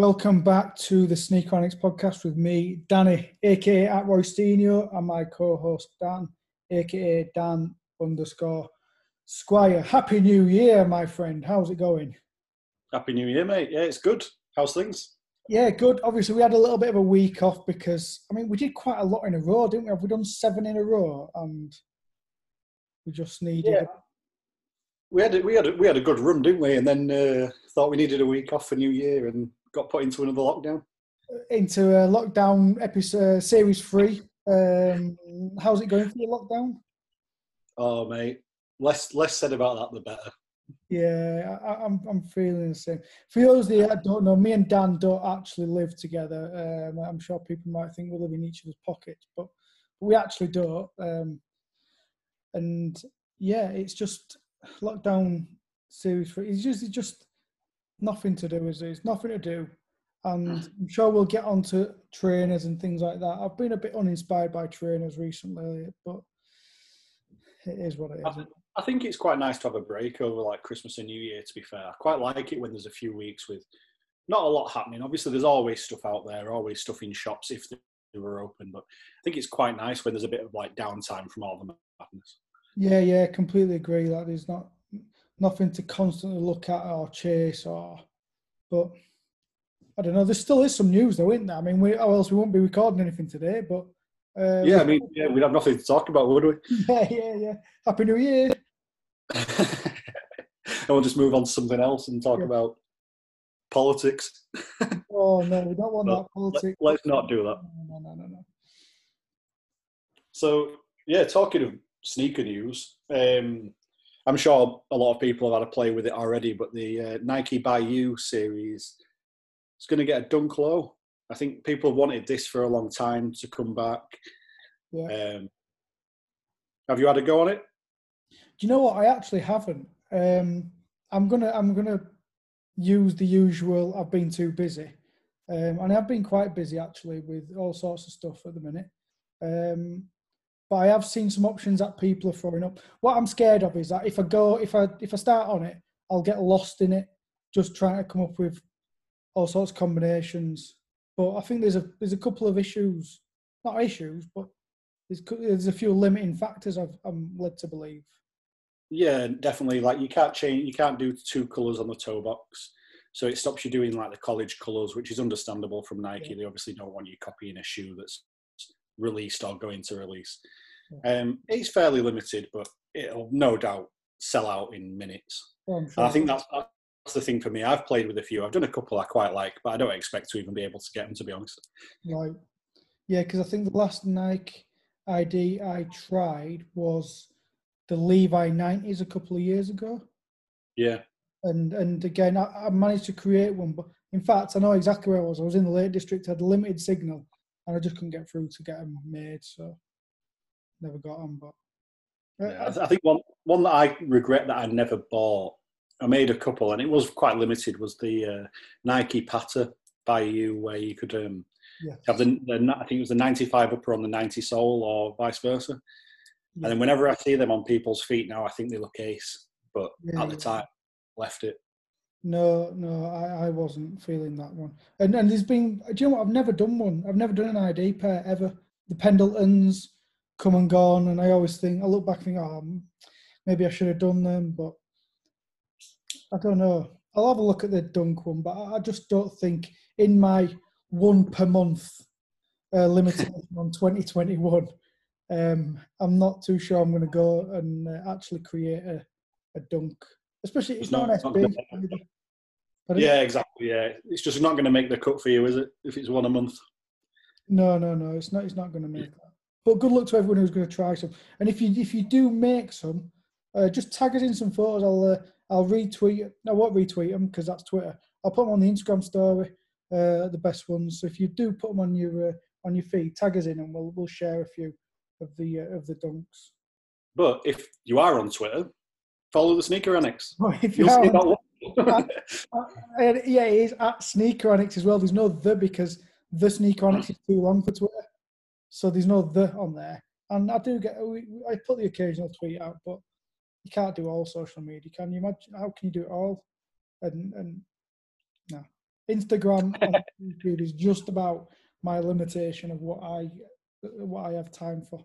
Welcome back to the Sneakeronics podcast with me, Danny, aka at Roystino, and my co-host Dan, aka Dan_Squire. Happy New Year, my friend. How's it going? Happy New Year, mate. Yeah, it's good. How's things? Yeah, good. Obviously, we had a little bit of a week off because, we did quite a lot in a row, didn't we? Have we done 7 in a row? And we just needed... Yeah. We had a good run, didn't we? And then thought we needed a week off for New Year and got put into another lockdown. Into a lockdown episode, series 3. How's it going for your lockdown? Oh, mate. Less said about that, the better. Yeah, I'm feeling the same. For those that don't know, me and Dan don't actually live together. I'm sure people might think we live in each other's pockets, but we actually don't. And yeah, it's just lockdown series 3. It's just nothing to do, is it? It's nothing to do. And I'm sure we'll get onto trainers and things like that. I've been a bit uninspired by trainers recently, but it is what it is. I think it's quite nice to have a break over like Christmas and New Year, to be fair. I quite like it when there's a few weeks with not a lot happening. Obviously, there's always stuff out there, always stuff in shops if they were open. But I think it's quite nice when there's a bit of like downtime from all the madness. Yeah, completely agree. That there's nothing to constantly look at or chase but I don't know. There still is some news though, isn't there? Or else we won't be recording anything today. But we'd have nothing to talk about, would we? Yeah. Happy New Year. And we'll just move on to something else and talk about politics. Oh no, we don't want that politics. Let's not do that. No. So yeah, talking of sneaker news, I'm sure a lot of people have had a play with it already, but the Nike by You series is going to get a dunk low. I think people have wanted this for a long time to come back. Yeah. Have you had a go on it? Do you know what? I actually haven't. I'm gonna use the usual. I've been too busy, and I've been quite busy actually with all sorts of stuff at the minute. But I have seen some options that people are throwing up. What I'm scared of is that if I start on it, I'll get lost in it, just trying to come up with all sorts of combinations. But I think there's a couple of issues, not issues, but there's a few limiting factors I'm led to believe. Yeah, definitely. Like you can't do 2 colours on the toe box. So it stops you doing like the college colours, which is understandable from Nike. Yeah. They obviously don't want you copying a shoe that's released or going to release. Yeah. It's fairly limited, but it'll no doubt sell out in minutes. Sure. And I think that's the thing for me. I've played with a few. I've done a couple I quite like, but I don't expect to even be able to get them, to be honest. Right. Yeah, because I think the last Nike ID I tried was the Levi 90s a couple of years ago. Yeah. And again, I managed to create one, but in fact, I know exactly where I was. I was in the Lake District, had a limited signal, and I just couldn't get through to get them made, so never got them. But yeah, I think one that I regret that I never bought, I made a couple, and it was quite limited, was the Nike Patta by You, where you could have I think it was the 95 upper on the 90 sole or vice versa. Yeah. And then whenever I see them on people's feet now, I think they look ace. But at the time, left it. No, I wasn't feeling that one. And there's been, do you know what? I've never done one. I've never done an ID pair ever. The Pendletons come and gone, and I look back and think, maybe I should have done them, but I don't know. I'll have a look at the Dunk one, but I just don't think in my 1 per month limitation on 2021, I'm not too sure I'm going to go and actually create a Dunk. Especially, it's not an SB. Yeah, exactly. Yeah, it's just not going to make the cut for you, is it? If it's 1 a month. No. It's not going to make that. But good luck to everyone who's going to try some. And if you do make some, just tag us in some photos. I'll retweet. I won't retweet them because that's Twitter. I'll put them on the Instagram story. The best ones. So if you do put them on your feed, tag us in, and we'll share a few of the Dunks. But if you are on Twitter, follow the Sneakeronics. Well, if you'll see that one. Yeah, it is at Sneakeronics as well. There's no the because the Sneakeronics is too long for Twitter, so there's no the on there. And I put the occasional tweet out, but you can't do all social media, can you? Imagine how can you do it all? And no. Instagram and YouTube is just about my limitation of what I have time for.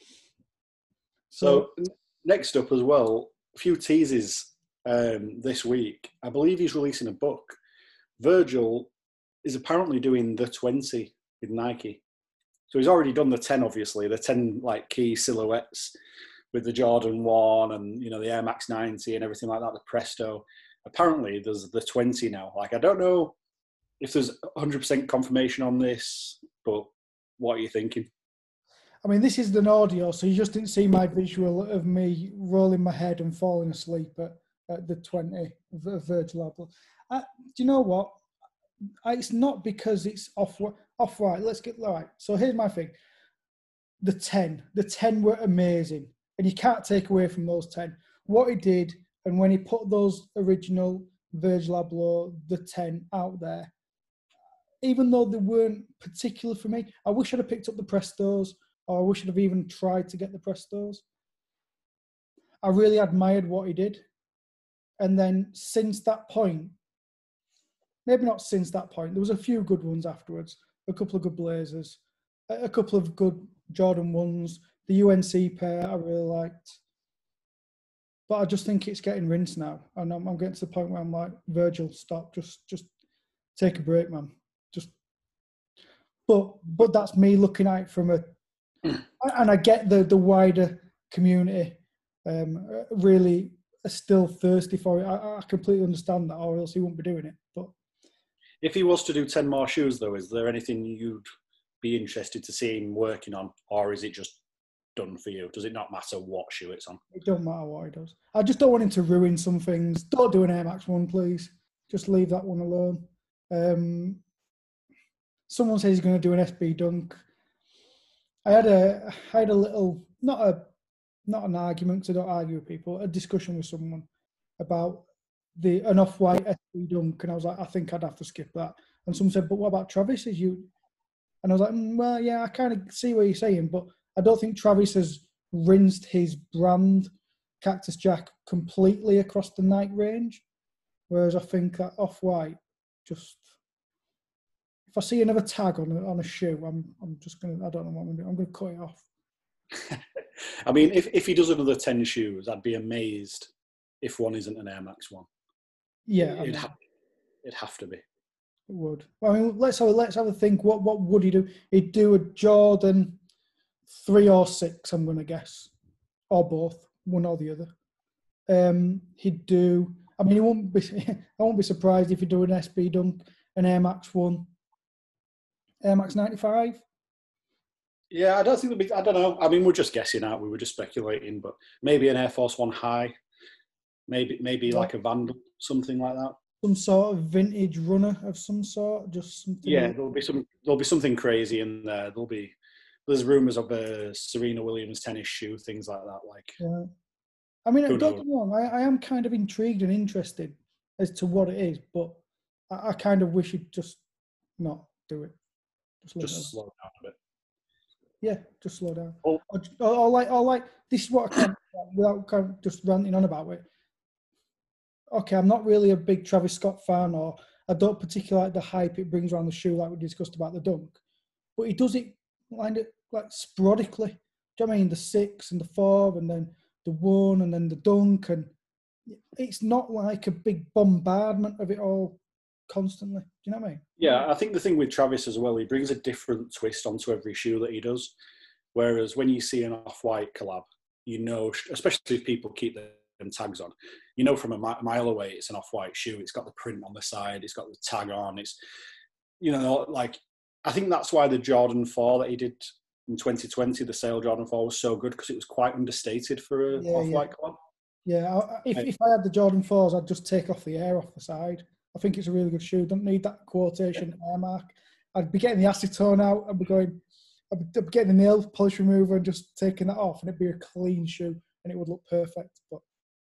So next up as well, a few teases this week. I believe he's releasing a book. Virgil is apparently doing the 20 with Nike. So he's already done the 10, obviously, the 10 like key silhouettes with the Jordan 1 and, you know, the Air Max 90 and everything like that, the Presto. Apparently there's the 20 now. Like, I don't know if there's 100% confirmation on this, but what are you thinking? I mean, this is an audio, so you just didn't see my visual of me rolling my head and falling asleep at the 20 of Virgil Abloh. Do you know what? It's not because it's off-white. Let's get right. So here's my thing. The 10 were amazing, and you can't take away from those 10 what he did. And when he put those original Virgil Abloh, the 10 out there, even though they weren't particular for me, I wish I'd have picked up the Prestos, or I wish I'd have even tried to get the Prestos. I really admired what he did. And then since that point, maybe not since that point, there was a few good ones afterwards, a couple of good Blazers, a couple of good Jordan 1s, the UNC pair I really liked. But I just think it's getting rinsed now. And I'm getting to the point where I'm like, Virgil, stop, just take a break, man. But that's me looking at it from and I get the wider community really are still thirsty for it. I completely understand that, or else he wouldn't be doing it. But if he was to do 10 more shoes, though, is there anything you'd be interested to see him working on, or is it just done for you? Does it not matter what shoe it's on? It don't matter what he does. I just don't want him to ruin some things. Don't do an Air Max 1, please. Just leave that one alone. Someone says he's going to do an SB Dunk. I had a little, not an argument, because I don't argue with people, a discussion with someone about an off-white SB Dunk, and I was like, I think I'd have to skip that. And someone said, but what about Travis? And I was like, well, yeah, I kind of see what you're saying, but I don't think Travis has rinsed his brand, Cactus Jack, completely across the Nike range, whereas I think that off-white just... If I see another tag on a shoe, I'm just gonna. I don't know what I'm gonna do. I'm gonna cut it off. I mean, if he does another 10 shoes, I'd be amazed if one isn't an Air Max 1. Yeah, it'd have to be. It would. I mean, let's have a think. What would he do? He'd do a Jordan 3 or 6. I'm gonna guess, or both, one or the other. He'd do. I mean, he won't be. I won't be surprised if he do an SB Dunk, an Air Max 1. Air Max 95? Yeah, I don't think there'll be... I don't know. I mean, we're just guessing out. We were just speculating, but maybe an Air Force 1 high. Maybe like a Vandal, something like that. Some sort of vintage runner of some sort, just something. Yeah, there'll be something crazy in there. There's rumours of a Serena Williams tennis shoe, things like that. Like, yeah. I mean, don't get me wrong. I am kind of intrigued and interested as to what it is, but I kind of wish he'd just not do it. Just slow down a bit. Yeah, just slow down. Or like this is what I can't, without kind of just ranting on about it. Okay, I'm not really a big Travis Scott fan, or I don't particularly like the hype it brings around the shoe, like we discussed about the Dunk. But he does it like sporadically. Do you know what I mean? The 6 and the 4, and then the 1, and then the Dunk, and it's not like a big bombardment of it all constantly. Do you know what I mean? Yeah, I think the thing with Travis as well, he brings a different twist onto every shoe that he does. Whereas when you see an off-white collab, you know, especially if people keep them tags on, you know from a mile away it's an off-white shoe. It's got the print on the side. It's got the tag on. It's, you know, like, I think that's why the Jordan 4 that he did in 2020, the sale Jordan 4, was so good, because it was quite understated for an off-white collab. Yeah, if I had the Jordan 4s, I'd just take off the air off the side. I think it's a really good shoe. Don't need that quotation air mark. I'd be getting the acetone out. I'd be getting the nail polish remover and just taking that off, and it'd be a clean shoe, and it would look perfect. But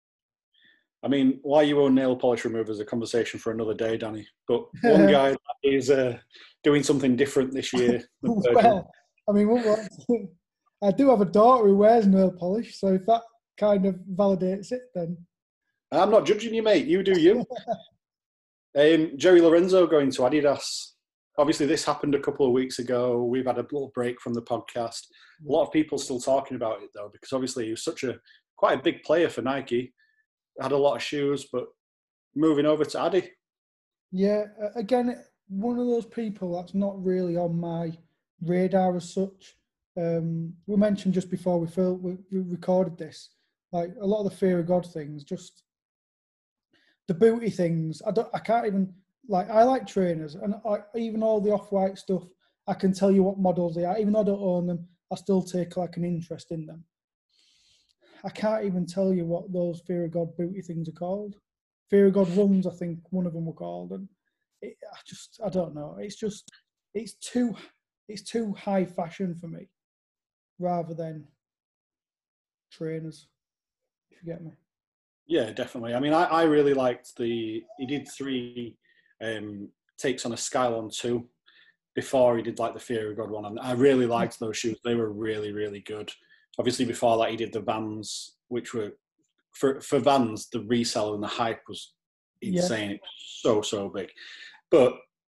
I mean, why you own nail polish remover is a conversation for another day, Danny. But one guy is doing something different this year. Well, I mean, I do have a daughter who wears nail polish, so if that kind of validates it, then I'm not judging you, mate. You do you. Jerry Lorenzo going to Adidas. Obviously, this happened a couple of weeks ago. We've had a little break from the podcast. A lot of people still talking about it, though, because obviously he was quite a big player for Nike. Had a lot of shoes, but moving over to Adi. Yeah, again, one of those people that's not really on my radar as such. We mentioned just before we recorded this, like a lot of the fear of God things, just the booty things. I can't even, like, I like trainers, and even all the Off-White stuff, I can tell you what models they are. Even though I don't own them, I still take like an interest in them. I can't even tell you what those fear of God booty things are called. Fear of God runs, I think one of them were called, and I don't know. It's too high fashion for me, rather than trainers. If you get me. Yeah, definitely. I mean, I really liked he did 3 takes on a Skylon 2 before he did like the Fear of God one, and I really liked those shoes. They were really, really good. Obviously, before that, he did the Vans, which were for Vans, the resell and the hype was insane. Yeah. It's so big, but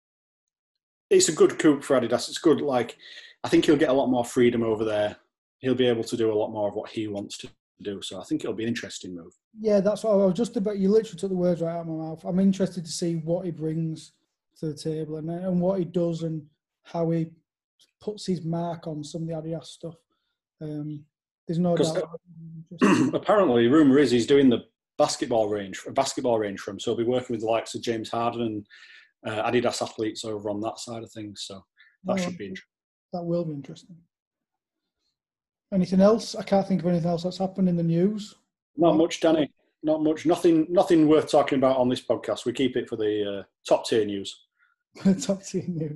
it's a good coupe for Adidas. It's good. Like, I think he'll get a lot more freedom over there. He'll be able to do a lot more of what he wants to do. So I think it'll be an interesting move. Yeah, that's what I was just about. You literally took the words right out of my mouth. I'm interested to see what he brings to the table and what he does and how he puts his mark on some of the Adidas stuff. There's no doubt. Apparently, rumour is he's doing a basketball range for him. So he'll be working with the likes of James Harden and Adidas athletes over on that side of things. So that should be interesting. That will be interesting. Anything else? I can't think of anything else that's happened in the news. Not much, Danny. Not much. Nothing worth talking about on this podcast. We keep it for the top tier news. Top tier news.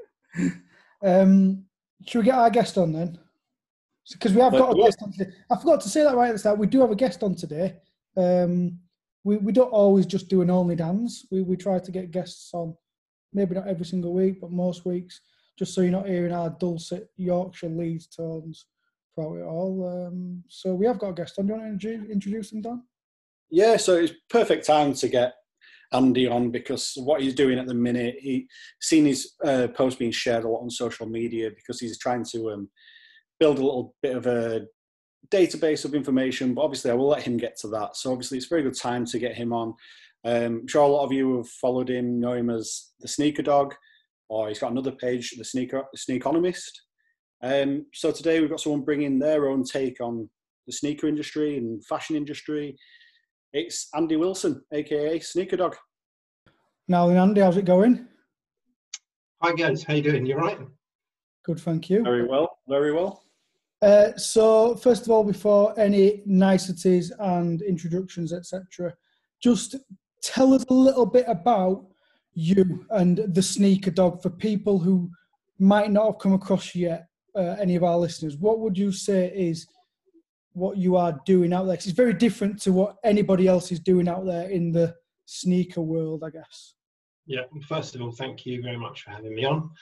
Should we get our guest on then? Because we have got a guest on today. I forgot to say that right at the start. We do have a guest on today. We don't always just do an Only Dans. We try to get guests on, maybe not every single week, but most weeks, just so you're not hearing our dulcet Yorkshire Leeds tones throughout it all. So we have got a guest on. Do you want to introduce him, Dan? Yeah, so it's perfect time to get Andy on, because what he's doing at the minute, he's seen his post being shared a lot on social media, because he's trying to build a little bit of a database of information, but obviously I will let him get to that. So obviously it's a very good time to get him on. I'm sure a lot of you have followed him, know him as the Sneaker Dog, or he's got another page, the Sneakonomist. So today we've got someone bringing their own take on the sneaker industry and fashion industry. It's Andy Wilson, aka Sneaker Dog. Now then, Andy, how's it going? Hi guys, how you doing? You right? Good, thank you. Very well, very well. So first of all, before any niceties and introductions, etc., just tell us a little bit about you and the Sneaker Dog for people who might not have come across you yet, any of our listeners. What would you say is what you are doing out there? 'Cause it's very different to what anybody else is doing out there in the sneaker world, I guess. Yeah, first of all, thank you very much for having me on.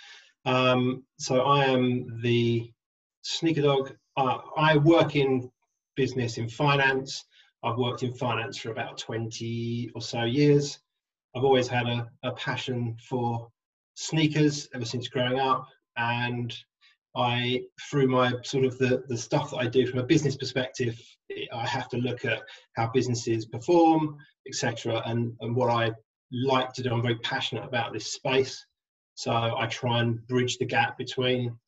So I am the Sneaker Dog. I work in business in finance. I've worked in finance for about 20 or so years. I've always had a passion for sneakers ever since growing up, and through my sort of the stuff that I do from a business perspective, I have to look at how businesses perform, etc. And what I like to do, I'm very passionate about this space. So I try and bridge the gap between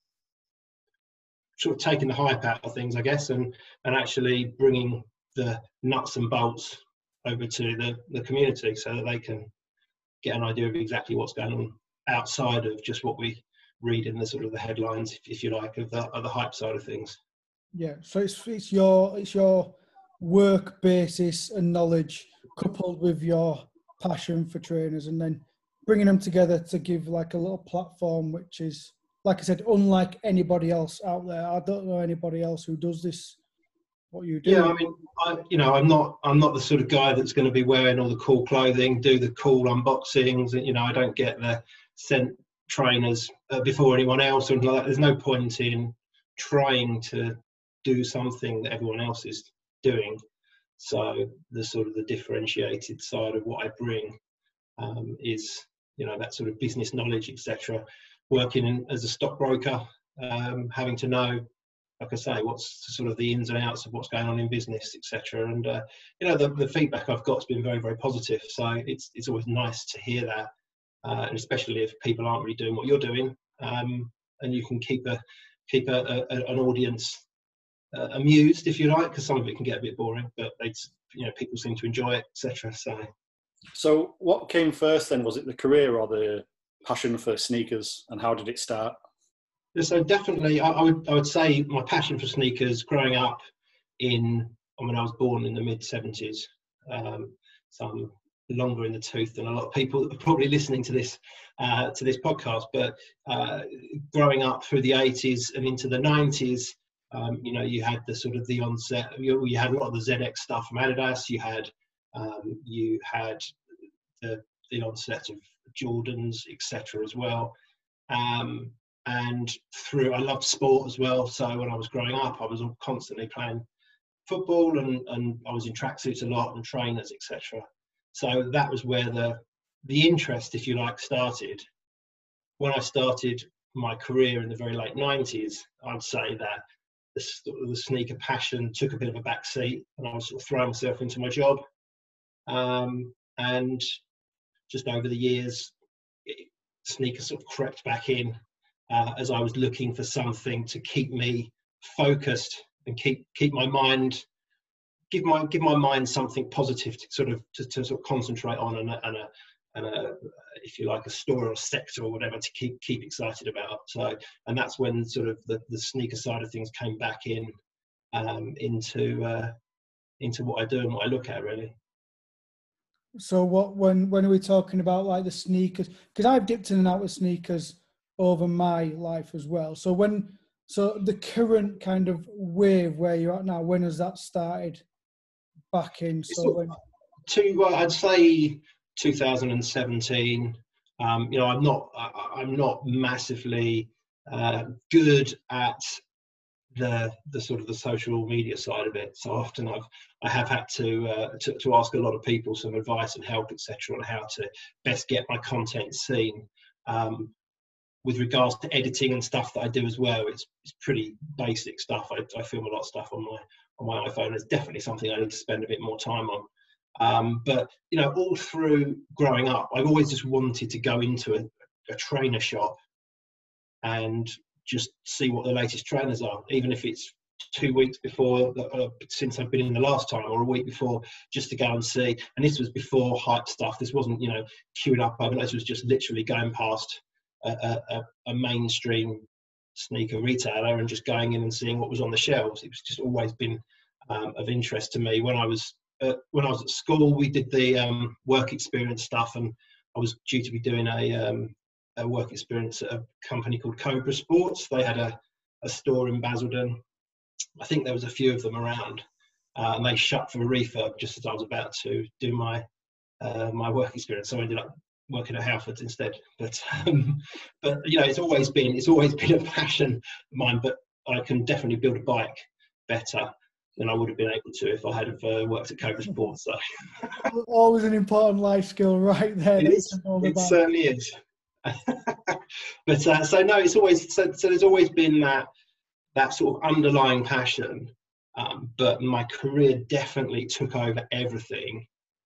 sort of taking the hype out of things, I guess, and actually bringing the nuts and bolts over to the community so that they can get an idea of exactly what's going on outside of just what we read in the sort of the headlines, if you like, of the hype side of things. Yeah, so it's your work basis and knowledge coupled with your passion for trainers, and then bringing them together to give like a little platform, which is, like I said, unlike anybody else out there. I don't know anybody else who does this, what you do. Yeah, I mean, I'm not the sort of guy that's going to be wearing all the cool clothing, do the cool unboxings. I don't get the sent trainers before anyone else or anything like that. There's no point in trying to do something that everyone else is doing. So the sort of the differentiated side of what I bring is, you know, that sort of business knowledge, etc. Working as a stockbroker, having to know, like I say, what's sort of the ins and outs of what's going on in business, etc. And you know, the feedback I've got has been very, very positive. So it's always nice to hear that, and especially if people aren't really doing what you're doing, and you can keep an audience amused, if you like, because some of it can get a bit boring, but you know, people seem to enjoy it, etc. So what came first then? Was it the career or the passion for sneakers, and how did it start? So definitely, I would say my passion for sneakers growing up when I was born in the mid-70s. So I'm longer in the tooth than a lot of people are probably listening to this podcast. But growing up through the 80s and into the 90s, you know, you had the sort of the onset. You had a lot of the ZX stuff from Adidas. You had the onset of Jordans, etc. as well. And I loved sport as well. So when I was growing up, I was constantly playing football, and I was in tracksuits a lot and trainers, etc. So that was where the interest, if you like, started. When I started my career in the very late 90s, I'd say that the sneaker passion took a bit of a back seat, and I was sort of throwing myself into my job. And just over the years, sneakers sort of crept back in as I was looking for something to keep me focused and keep my mind, give my mind something positive to sort of concentrate on, and a if you like, a store or a sector or whatever to keep excited about. So, and that's when sort of the sneaker side of things came back into what I do and what I look at, really. So when are we talking about, like, the sneakers? Because I've dipped in and out with sneakers over my life as well. So the current kind of wave where you're at now, when has that started back in? I'd say 2017. You know, I'm not massively good at the sort of the social media side of it. So often I have had to ask a lot of people some advice and help, etc., on how to best get my content seen. With regards to editing and stuff that I do as well, it's pretty basic stuff. I film a lot of stuff on my iPhone. It's definitely something I need to spend a bit more time on. But you know, all through growing up, I've always just wanted to go into a trainer shop and just see what the latest trainers are, even if it's 2 weeks before since I've been in the last time, or a week before, just to go and see. And this was before hype stuff. This wasn't, you know, queued up overnight. This was just literally going past a mainstream sneaker retailer and just going in and seeing what was on the shelves. It was just always been of interest to me. When I was at school, we did the work experience stuff, and I was due to be doing a work experience at a company called Cobra Sports. They had a store in Basildon. I think there was a few of them around, and they shut for a refurb just as I was about to do my work experience. So I ended up working at Halfords instead. But you know, it's always been a passion of mine. But I can definitely build a bike better than I would have been able to if I had worked at Cobra Sports. So always an important life skill, right there. It certainly is. But so no, it's always so there's always been that sort of underlying passion, but my career definitely took over everything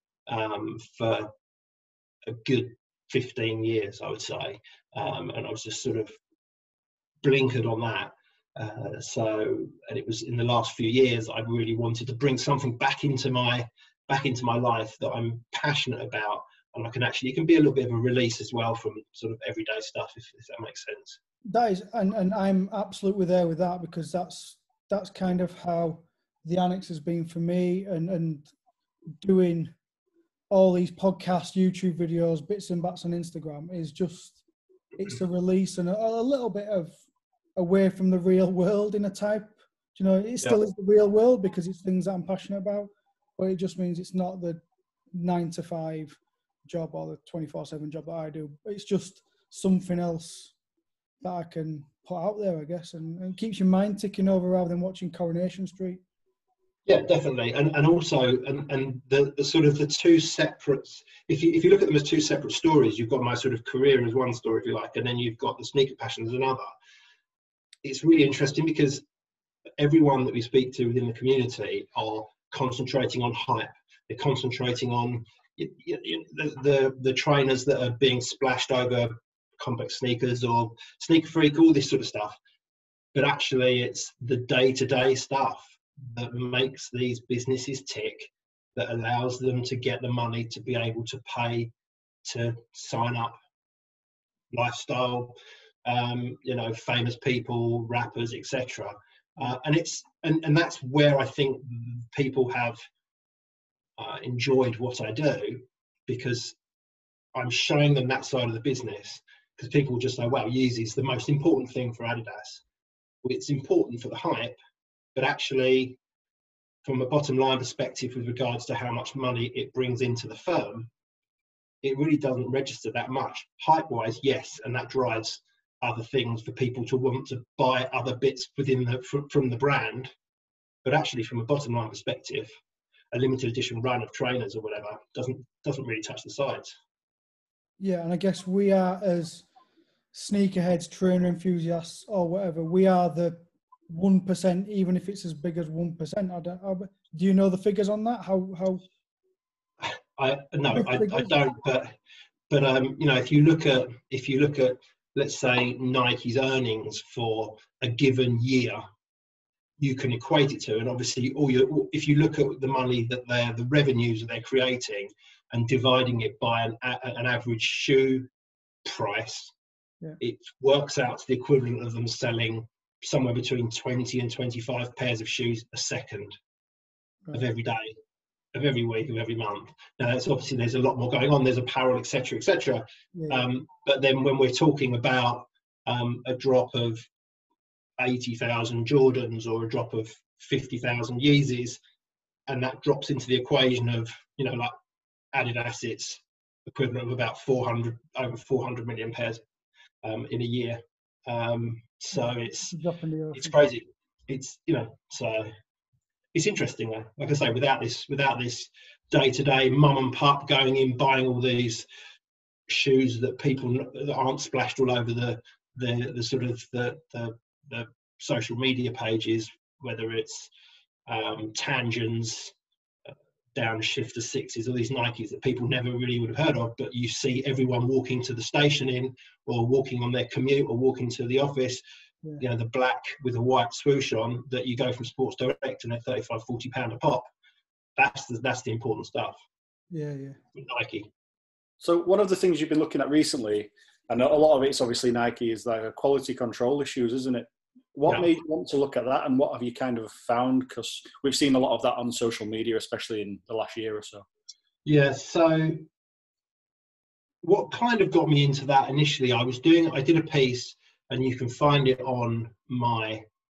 for a good 15 years, I would say, and I was just sort of blinkered on that. And it was in the last few years I really wanted to bring something back into my life that I'm passionate about, and it can be a little bit of a release as well from sort of everyday stuff, if that makes sense. That is, and I'm absolutely there with that, because that's kind of how the Annex has been for me, and doing all these podcasts, YouTube videos, bits and bats on Instagram is just, it's a release and a little bit of away from the real world in a type. You know, it still is the real world because it's things that I'm passionate about, but it just means it's not the 9-to-5 job or the 24/7 job that I do. It's just something else that I can put out there, I guess, and keeps your mind ticking over rather than watching Coronation Street. Yeah, definitely, and also the sort of the two separate. If you look at them as two separate stories, you've got my sort of career as one story, if you like, and then you've got the sneaker passion as another. It's really interesting because everyone that we speak to within the community are concentrating on hype. They're concentrating on the trainers that are being splashed over complex sneakers or Sneaker Freak, all this sort of stuff. But actually, it's the day-to-day stuff that makes these businesses tick, that allows them to get the money to be able to pay to sign up lifestyle, famous people, rappers, etc. And that's where I think people have enjoyed what I do, because I'm showing them that side of the business. Because people just say, "Wow, Yeezy's the most important thing for Adidas." Well, it's important for the hype, but actually, from a bottom line perspective, with regards to how much money it brings into the firm, it really doesn't register that much. Hype-wise, yes, and that drives other things for people to want to buy other bits within from the brand. But actually, from a bottom line perspective, a limited edition run of trainers or whatever doesn't really touch the sides. Yeah, and I guess we are, as sneakerheads, trainer enthusiasts, or whatever, we are the 1%, even if it's as big as 1%. Do you know the figures on that? How? I don't. But if you look at let's say Nike's earnings for a given year, you can equate it to, and obviously if you look at the money that the revenues that they're creating and dividing it by an average shoe price, it works out to the equivalent of them selling somewhere between 20 and 25 pairs of shoes a second, of every day, of every week, of every month. Now, it's obviously there's a lot more going on. There's apparel, etc., etc. But then when we're talking about a drop of 80,000 Jordans or a drop of 50,000 Yeezys, and that drops into the equation of, like Adidas, it's equivalent of about over 400 million pairs in a year. So it's crazy. It's so it's interesting though. Like I say, without this day-to-day mum and pup going in buying all these shoes that people that aren't splashed all over the sort of the social media pages, whether it's Tangens, Downshifters, Sixes, all these Nikes that people never really would have heard of, but you see everyone walking to the station in, or walking on their commute, or walking to the office, the black with a white swoosh on, that you go from Sports Direct and they're £35-40 a pop. That's the important stuff. With Nike. So one of the things you've been looking at recently, and a lot of it's obviously Nike, is like quality control issues, isn't it? What made you want to look at that, and what have you kind of found? Because we've seen a lot of that on social media, especially in the last year or so. Yeah, so what kind of got me into that initially, I did a piece, and you can find it on my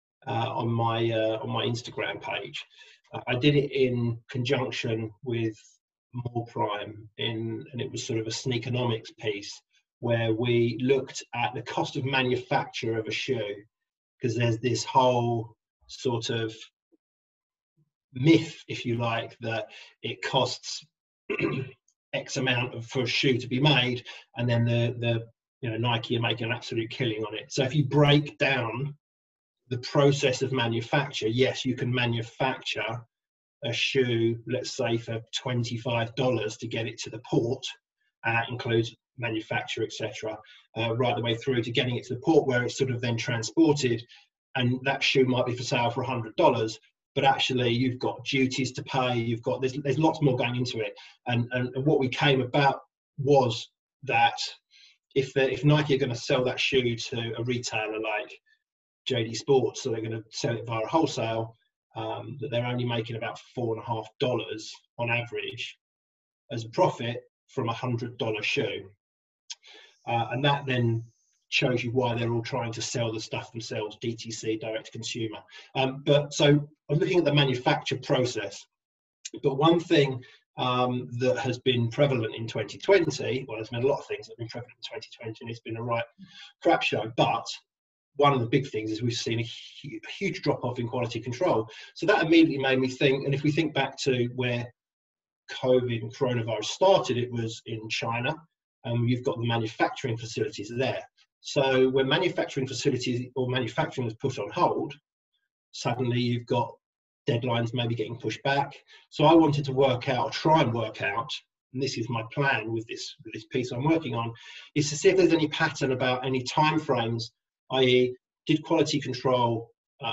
Instagram page. I did it in conjunction with More Prime, and it was sort of a sneakonomics piece where we looked at the cost of manufacture of a shoe. Because there's this whole sort of myth, if you like, that it costs X amount for a shoe to be made, and then the Nike are making an absolute killing on it. So if you break down the process of manufacture, yes, you can manufacture a shoe, let's say for $25 to get it to the port, and that includes manufacture, etc., right the way through to getting it to the port where it's sort of then transported, and that shoe might be for sale for $100, but actually you've got duties to pay, there's lots more going into it, and what we came about was that if Nike are going to sell that shoe to a retailer like JD Sports, so they're going to sell it via wholesale, that they're only making about $4.50 on average as a profit from $100 shoe. And that then shows you why they're all trying to sell the stuff themselves, DTC, direct to consumer. But so I'm looking at the manufacture process. But one thing that has been prevalent in 2020, well, there's been a lot of things that have been prevalent in 2020, and it's been a right crap show. But one of the big things is we've seen a huge drop-off in quality control. So that immediately made me think, and if we think back to where COVID and coronavirus started, it was in China, and you've got the manufacturing facilities there. So when manufacturing facilities or manufacturing is put on hold, suddenly you've got deadlines maybe getting pushed back. So I wanted to try and work out, and this is my plan with this piece I'm working on, is to see if there's any pattern about any timeframes, i.e., did quality control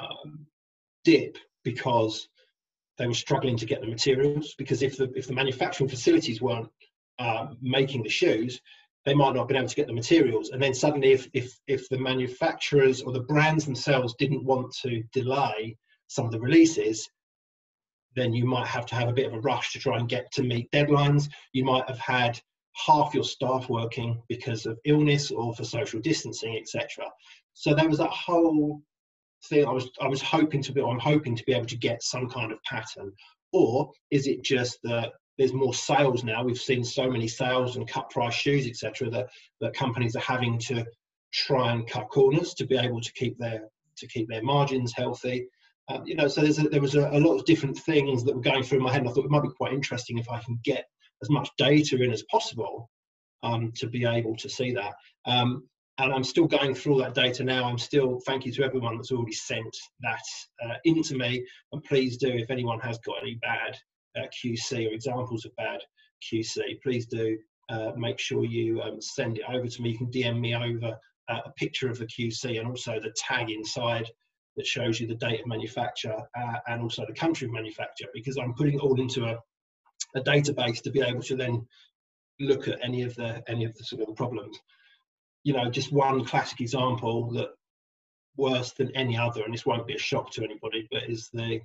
dip because they were struggling to get the materials? Because if the manufacturing facilities weren't making the shoes, they might not have been able to get the materials. And then suddenly, if the manufacturers or the brands themselves didn't want to delay some of the releases, then you might have to have a bit of a rush to try and get to meet deadlines. You might have had half your staff working because of illness or for social distancing, etc. So there was that whole thing. I'm hoping to be able to get some kind of pattern. Or is it just that there's more sales now? We've seen so many sales and cut price shoes, etc., that companies are having to try and cut corners to be able to keep their margins healthy. So there was a lot of different things that were going through my head, and I thought it might be quite interesting if I can get as much data in as possible to be able to see that. And I'm still going through all that data now. Thank you to everyone that's already sent that into me. And please do, if anyone has got any bad QC or examples of bad QC, please do make sure you send it over to me. You can DM me over a picture of the QC and also the tag inside that shows you the date of manufacture and also the country of manufacture, because I'm putting it all into a database to be able to then look at any of the sort of the problems. Just one classic example that worse than any other, and this won't be a shock to anybody, but is the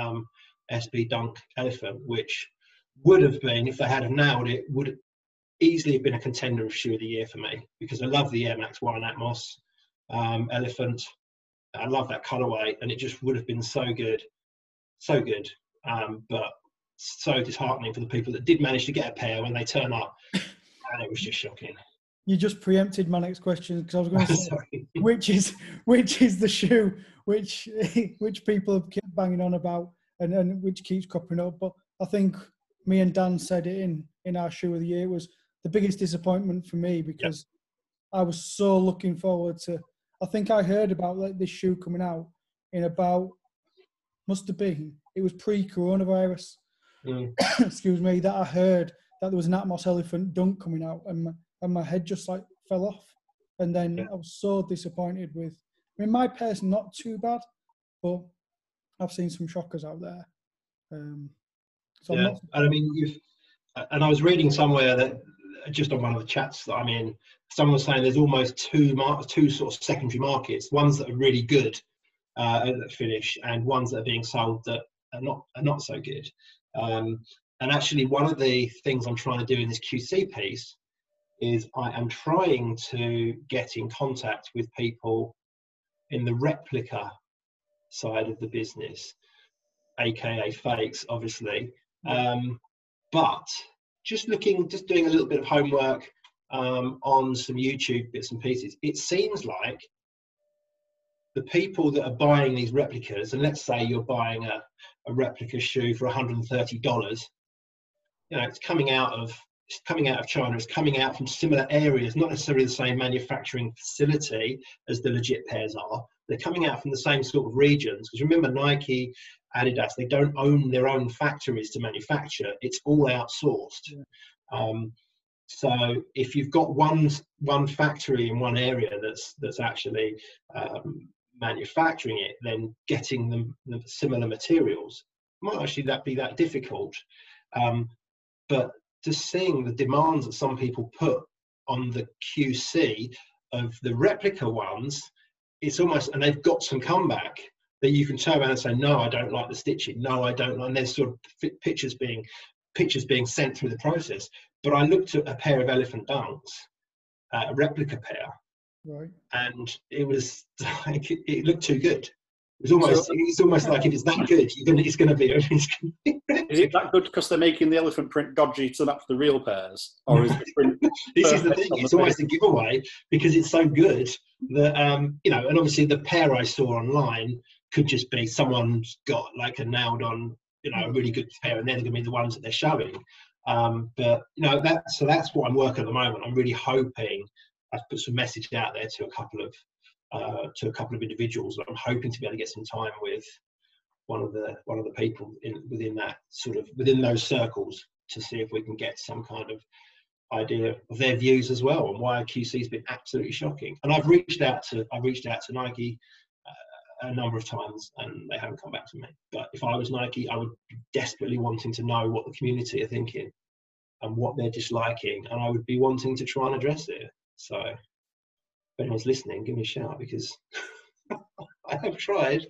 SB Dunk Elephant, which would have been, if they had have nailed it, would easily have been a contender of shoe of the year for me, because I love the Air Max 1 Atmos Elephant. I love that colorway, and it just would have been so good, but so disheartening for the people that did manage to get a pair when they turn up, and it was just shocking. You just preempted my next question, because I was going to say which is the shoe which people have kept banging on about and which keeps cropping up. But I think me and Dan said it in our shoe of the year. It was the biggest disappointment for me, because I was so looking forward to. I think I heard about this shoe coming out in about, it was pre-coronavirus, excuse me, that I heard that there was an Atmos Elephant Dunk coming out, and my head just fell off. And then I was so disappointed with, my pair's not too bad, but I've seen some shockers out there. And I was reading somewhere that, just on one of the chats that I'm in, someone was saying there's almost two sort of secondary markets, ones that are really good that finish, and ones that are being sold that are not so good. And actually, one of the things I'm trying to do in this QC piece is I am trying to get in contact with people in the replica side of the business, aka fakes, obviously. But just doing a little bit of homework on some YouTube bits and pieces, it seems like the people that are buying these replicas, and let's say you're buying a replica shoe for $130, it's coming out of China, it's coming out from similar areas, not necessarily the same manufacturing facility as the legit pairs are. They're coming out from the same sort of regions, because remember, Nike, Adidas, they don't own their own factories to manufacture. It's all outsourced. So if you've got one factory in one area that's actually manufacturing it, then getting the similar materials might actually be that difficult. But just seeing the demands that some people put on the QC of the replica ones, it's almost, and they've got some comeback that you can turn around and say, no, I don't like the stitching, no, I don't like, and there's sort of pictures being sent through the process. But I looked at a pair of Elephant Dunks, a replica pair, right, and it was like, it looked too good. It's almost like if it's that good, it's going to be Is it that good because they're making the elephant print dodgy to match the real pairs, or is the print? This is the thing. It's always a giveaway because it's so good that you know. And obviously, the pair I saw online could just be someone's got like a nailed on, you know, a really good pair, and they're going to be the ones that they're showing. But you know, that's what I'm working at the moment. I'm really hoping I've put some message out there to a couple of individuals that I'm hoping to be able to get some time with one of the people within those circles to see if we can get some kind of idea of their views as well and why QC has been absolutely shocking. And I've reached out to Nike a number of times and they haven't come back to me. But if I was Nike, I would be desperately wanting to know what the community are thinking and what they're disliking, and I would be wanting to try and address it. So if anyone's listening, give me a shout because I have tried.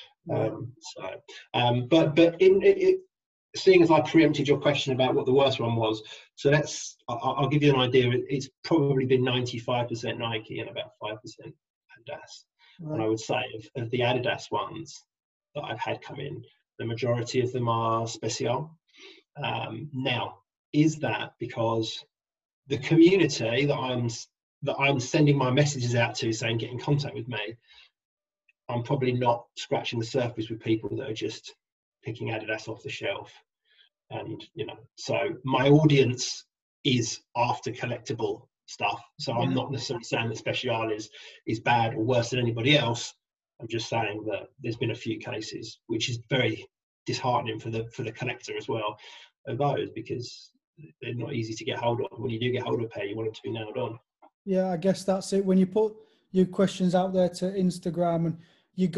Seeing as I preempted your question about what the worst one was, so I'll give you an idea. It's probably been 95% Nike and about 5% Adidas. Right. And I would say of the Adidas ones that I've had come in, the majority of them are Special. Now, is that because the community that I'm sending my messages out to saying get in contact with me, I'm probably not scratching the surface with people that are just picking Adidas off the shelf. And, you know, so my audience is after collectible stuff. So I'm not necessarily saying that Special is bad or worse than anybody else. I'm just saying that there's been a few cases, which is very disheartening for the collector as well, of those, because they're not easy to get hold of. When you do get hold of a pair, you want them to be nailed on. Yeah, I guess that's it. When you put your questions out there to Instagram and you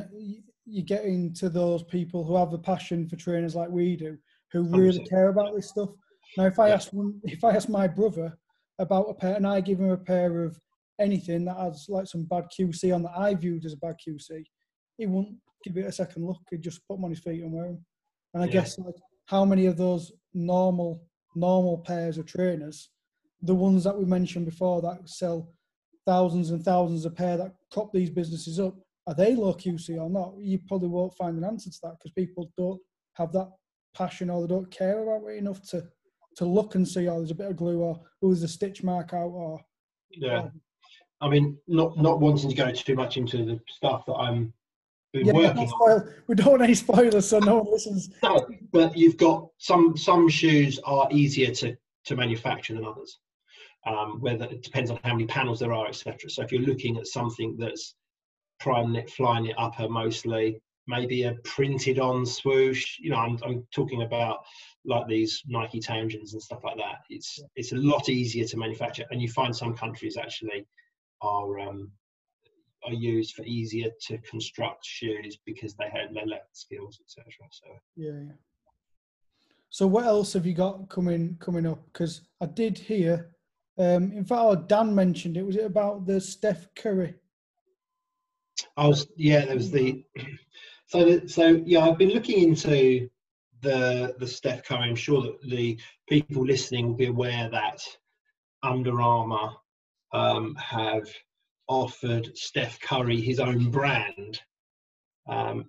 get into those people who have the passion for trainers like we do, who really 100%. Care about this stuff. Now, if I ask my brother about a pair and I give him a pair of anything that has like some bad QC on that I viewed as a bad QC, he won't give it a second look. He'd just put them on his feet and wear them. And I guess like how many of those normal pairs of trainers, the ones that we mentioned before that sell thousands and thousands of pair that prop these businesses up, are they low QC or not? You probably won't find an answer to that because people don't have that passion or they don't care about it enough to look and see, oh, there's a bit of glue or there's a stitch mark out or... Yeah. I mean, not wanting to go too much into the stuff that I'm working on. We don't want any spoilers so no one listens. No, but you've got some shoes are easier to manufacture than others. Whether it depends on how many panels there are, etc. So if you're looking at something that's priming it, flying it upper mostly, maybe a printed on swoosh, you know, I'm talking about like these Nike Tangens and stuff like that. It's a lot easier to manufacture, and you find some countries actually are used for easier to construct shoes because they have leather skills, etc. So yeah. So what else have you got coming up? Because I did hear, in fact, Dan mentioned it. Was it about the Steph Curry? There was the. So I've been looking into the Steph Curry. I'm sure that the people listening will be aware that Under Armour have offered Steph Curry his own brand, and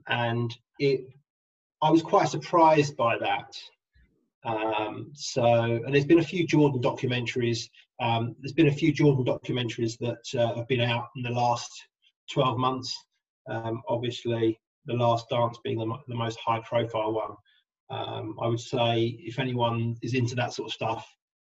I was quite surprised by that. And there's been a few Jordan documentaries. There's been a few Jordan documentaries that have been out in the last 12 months. Obviously, The Last Dance being the most high-profile one. I would say if anyone is into that sort of stuff,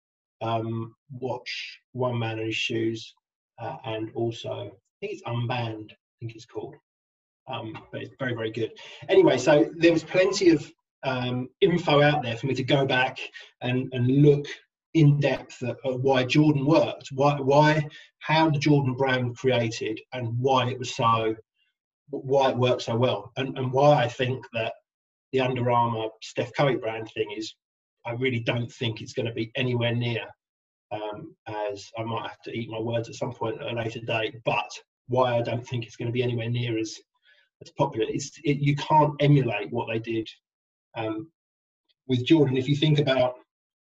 watch One Man and His Shoes, and also I think it's Unbanned. I think it's called. But it's very, very good. Anyway, so there was plenty of info out there for me to go back and look in depth at why Jordan worked, how the Jordan brand created, and why it worked so well, and why I think that the Under Armour Steph Curry brand thing is, I really don't think it's going to be anywhere near as I might have to eat my words at some point at a later date, but why I don't think it's going to be anywhere near as popular. You can't emulate what they did with Jordan. If you think about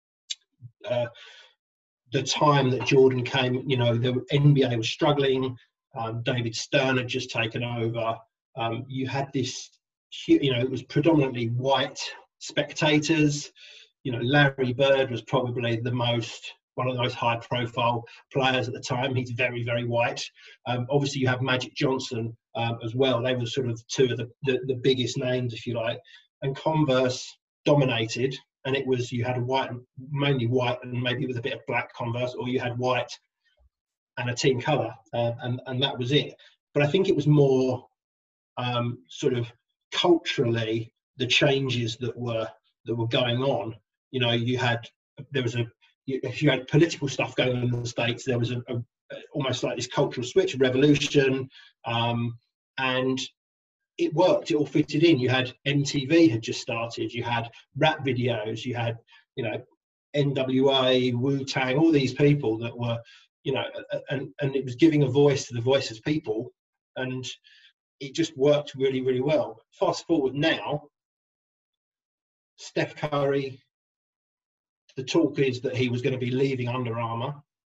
the time that Jordan came, you know, the NBA was struggling. David Stern had just taken over. You had this, you know, it was predominantly white spectators. You know, Larry Bird was probably one of the most high-profile players at the time. He's very, very white. Obviously, you have Magic Johnson as well. They were sort of two of the biggest names, if you like. And Converse dominated, and it was, you had mainly white and maybe with a bit of black Converse, or you had white and a team colour, and that was it. But I think it was more sort of culturally the changes that were going on. You know, if you had political stuff going on in the States, there was almost like this cultural switch, a revolution, and it worked. It all fitted in. You had MTV had just started. You had rap videos. You had, you know, NWA, Wu-Tang, all these people that were, you know, and it was giving a voice to the voiceless people, and it just worked really, really well. Fast forward now, Steph Curry, the talk is that he was going to be leaving Under Armour.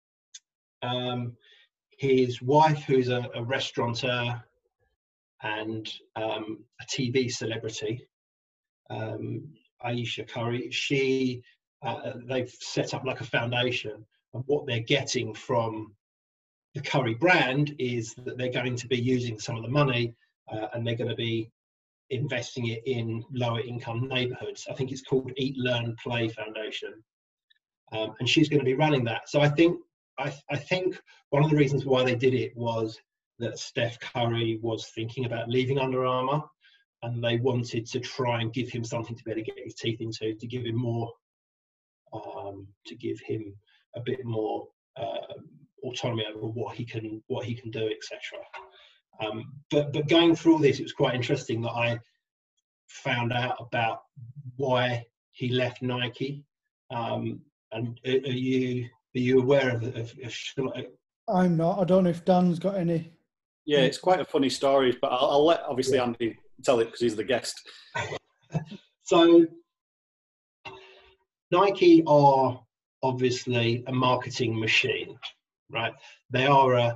His wife, who's a restaurateur and a TV celebrity, Ayesha Curry, they've set up like a foundation, and what they're getting from the Curry brand is that they're going to be using some of the money and they're going to be investing it in lower income neighborhoods. I think it's called Eat, Learn, Play Foundation. And she's going to be running that. So I think one of the reasons why they did it was that Steph Curry was thinking about leaving Under Armour, and they wanted to try and give him something to be able to get his teeth into, to give him more, to give him a bit more autonomy over what he can do, etc. But going through all this, it was quite interesting that I found out about why he left Nike. And are you aware of I'm not. I don't know if Dan's got any. Yeah, it's quite a funny story, but I'll let obviously Andy tell it because he's the guest. So Nike are obviously a marketing machine, right? They are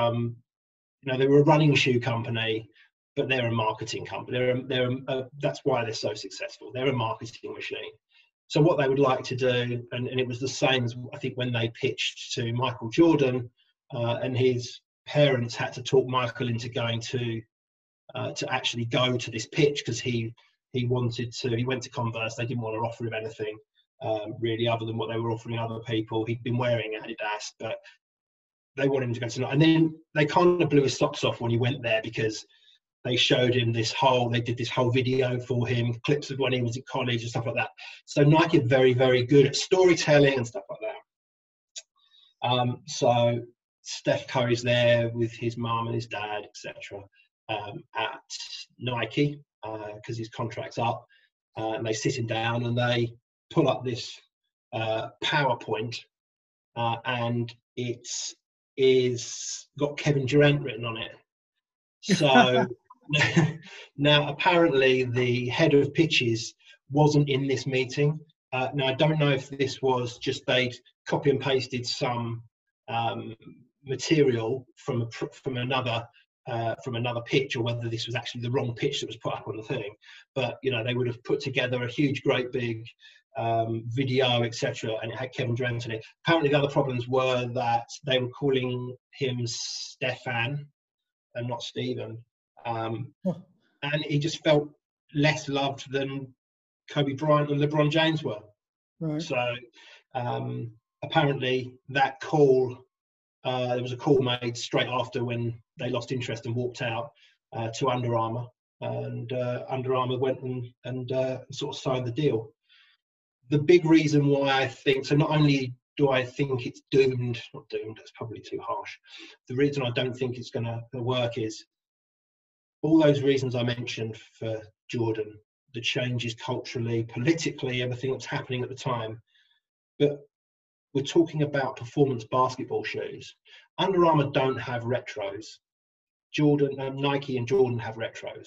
they were a running shoe company, but they're a marketing company. That's why they're so successful. They're a marketing machine. So what they would like to do, and it was the same as I think when they pitched to Michael Jordan, and his parents had to talk Michael into going to actually go to this pitch because he went to Converse. They didn't want to offer him anything really other than what they were offering other people. He'd been wearing Adidas, but they wanted him to go to, and then they kind of blew his socks off when he went there because they showed him they did this whole video for him, clips of when he was at college and stuff like that. So Nike are very, very good at storytelling and stuff like that. So Steph Curry's there with his mum and his dad, etc. At Nike because his contract's up, and they sit him down and they pull up this PowerPoint, and it's got Kevin Durant written on it. So now apparently the head of pitches wasn't in this meeting. Now I don't know if this was just they'd copy and pasted some material from another pitch, or whether this was actually the wrong pitch that was put up on the thing. But you know, they would have put together a huge, great big video, etc., and it had Kevin Durant in it. Apparently the other problems were that they were calling him Stefan and not Stephen, and he just felt less loved than Kobe Bryant and LeBron James were. Right. So apparently that call, there was a call made straight after when they lost interest and walked out to Under Armour, and Under Armour went and sort of signed the deal. The big reason why I think, so not only do I think it's doomed, not doomed, that's probably too harsh. The reason I don't think it's going to work is all those reasons I mentioned for Jordan, the changes culturally, politically, everything that's happening at the time. But we're talking about performance basketball shoes. Under Armour don't have retros. Nike and Jordan have retros.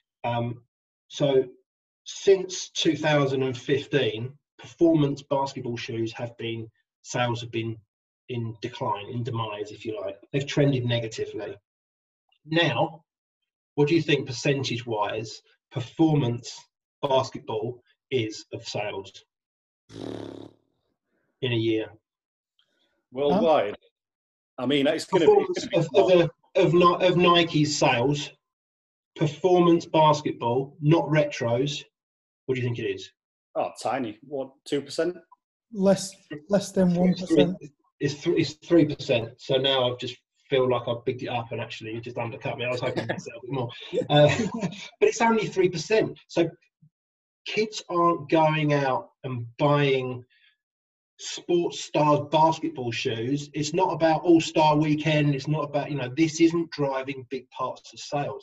So since 2015, performance basketball shoes sales have been in decline, in demise, if you like. They've trended negatively. Now, what do you think percentage-wise performance basketball is of sales in a year? Worldwide. I mean, it's going to be of Nike's sales, performance basketball, not retros. What do you think it is? Oh, tiny. What, 2%? Less than 1%. It's 3%. So now I've just feel like I've bigged it up, and actually you just undercut me. I was hoping to say a bit more, but it's only 3%. So kids aren't going out and buying sports stars basketball shoes. It's not about All-Star Weekend. It's not about, this isn't driving big parts of sales.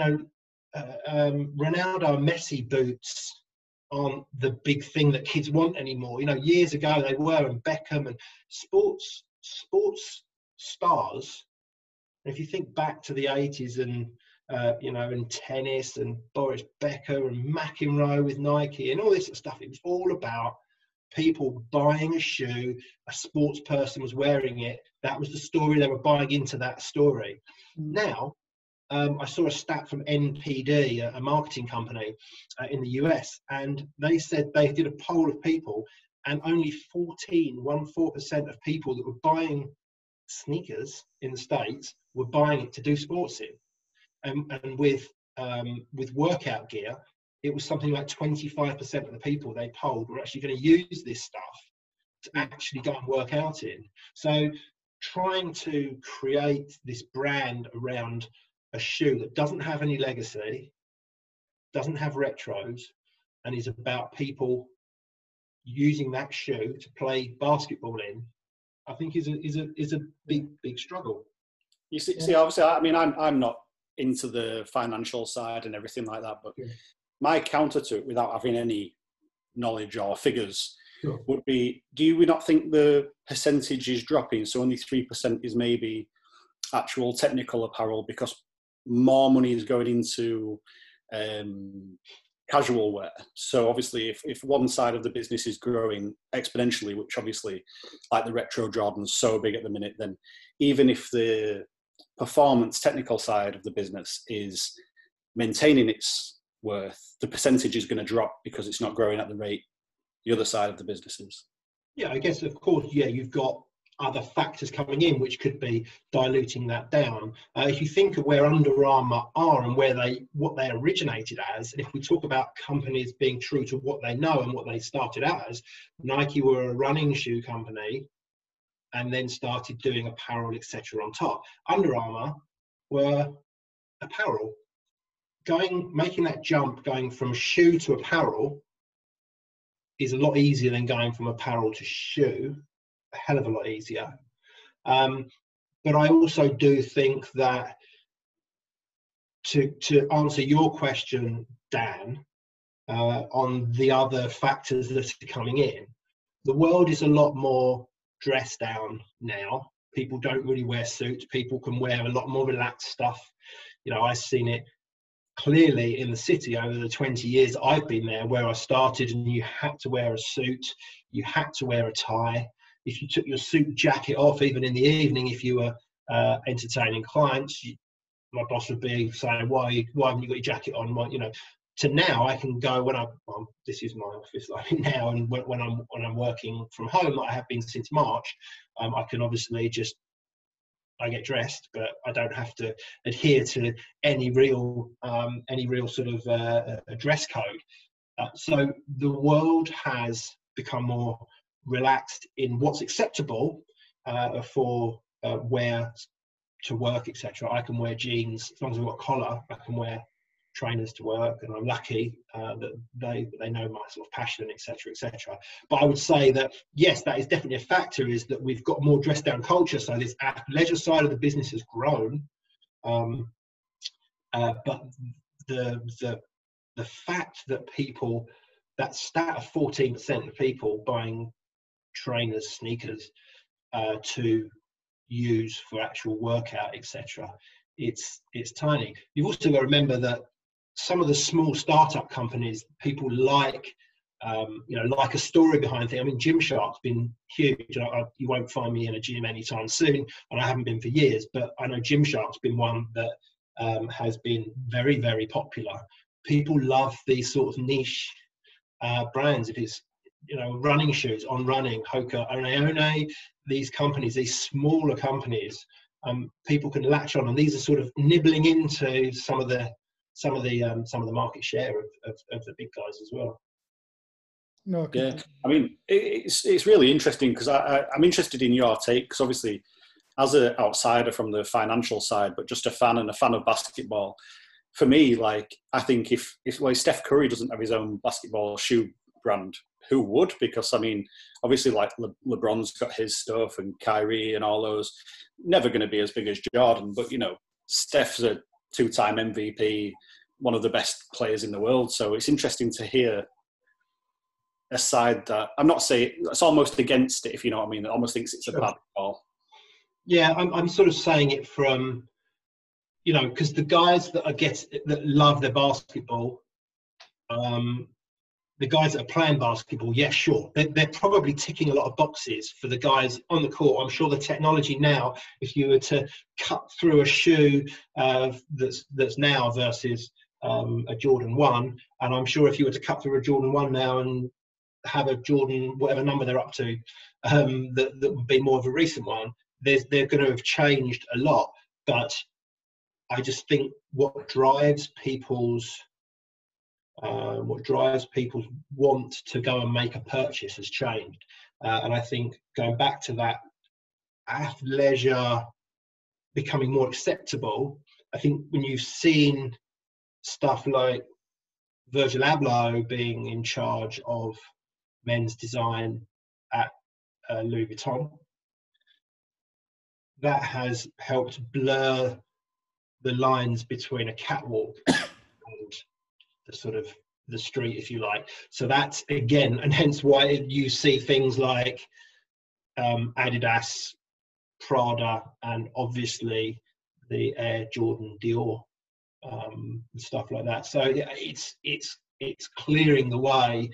Ronaldo and Messi boots aren't the big thing that kids want anymore. Years ago they were, and Beckham and sports stars. If you think back to the 80s and in tennis and Boris Becker and McEnroe with Nike and all this sort of stuff, it was all about people buying a shoe, a sports person was wearing it. That was the story. They were buying into that story. Now, I saw a stat from NPD, a marketing company in the US, and they said they did a poll of people, and only 14% of people that were buying sneakers in the States were buying it to do sports in. And with workout gear, it was something like 25% of the people they polled were actually going to use this stuff to actually go and work out in. So trying to create this brand around a shoe that doesn't have any legacy, doesn't have retros, and is about people using that shoe to play basketball in, I think is a big struggle. You see, obviously, I mean, I'm not into the financial side and everything like that, but my counter to it, without having any knowledge or figures, would be: do we not think the percentage is dropping? So only 3% is maybe actual technical apparel, because more money is going into casual wear. So obviously, if one side of the business is growing exponentially, which obviously, like the retro Jordan's so big at the minute, then even if the performance technical side of the business is maintaining its worth, the percentage is going to drop because it's not growing at the rate the other side of the business is. Yeah, I guess, of course, you've got other factors coming in which could be diluting that down. If you think of where Under Armour are and what they originated as, and if we talk about companies being true to what they know and what they started out as, Nike were a running shoe company and then started doing apparel, etc. on top. Under Armour were apparel. Making that jump, going from shoe to apparel, is a lot easier than going from apparel to shoe. A hell of a lot easier. But I also do think that to answer your question, Dan, on the other factors that are coming in, the world is a lot more dressed down now. People don't really wear suits. People can wear a lot more relaxed stuff. I've seen it clearly in the city over the 20 years I've been there, where I started, and you had to wear a suit, you had to wear a tie. If you took your suit jacket off, even in the evening, if you were entertaining clients, my boss would be saying, why haven't you got your jacket on? To now, I can go this is my office now, and when I'm working from home, like I have been since March, I can obviously I get dressed, but I don't have to adhere to any real sort of a dress code. So the world has become more relaxed in what's acceptable for wear to work, etc. I can wear jeans as long as I've got a collar. I can wear trainers to work, and I'm lucky that they know my sort of passion, etc., etc. But I would say that yes, that is definitely a factor, is that we've got more dressed down culture. So this leisure side of the business has grown, but the fact that that stat of 14% of people buying trainers, sneakers to use for actual workout, etc., it's tiny. You've also got to remember that some of the small startup companies, people like a story behind things. I mean, Gymshark's been huge. You won't find me in a gym anytime soon, and I haven't been for years, but I know Gymshark's been one that has been very, very popular. People love these sort of niche brands. If it's, you know, running shoes, On Running, Hoka, One, these companies, these smaller companies, people can latch on, and these are sort of nibbling into some of the market share of the big guys as well. No, yeah. I mean, it's really interesting because I'm interested in your take, because obviously, as an outsider from the financial side, but just a fan of basketball. For me, like, I think if Steph Curry doesn't have his own basketball shoe brand, who would? Because I mean, obviously, like LeBron's got his stuff, and Kyrie and all those, never going to be as big as Jordan. But you know, Steph's a 2-time MVP, one of the best players in the world. So it's interesting to hear a side that, I'm not saying it's almost against it, if you know what I mean. It almost thinks it's a bad call. Yeah, I'm sort of saying it from, you know, because the guys that love their basketball, the guys that are playing basketball, yeah, sure, they're probably ticking a lot of boxes for the guys on the court. I'm sure the technology now, if you were to cut through a shoe that's now versus a Jordan 1, and I'm sure if you were to cut through a Jordan 1 now and have a Jordan, whatever number they're up to, that would be more of a recent one, they're going to have changed a lot. But I just think what drives people's want to go and make a purchase has changed, and I think going back to that athleisure becoming more acceptable, I think when you've seen stuff like Virgil Abloh being in charge of men's design at Louis Vuitton, that has helped blur the lines between a catwalk and the sort of the street, if you like. So that's, again, and hence why you see things like Adidas, Prada, and obviously the Air Jordan Dior and stuff like that. So yeah, it's clearing the way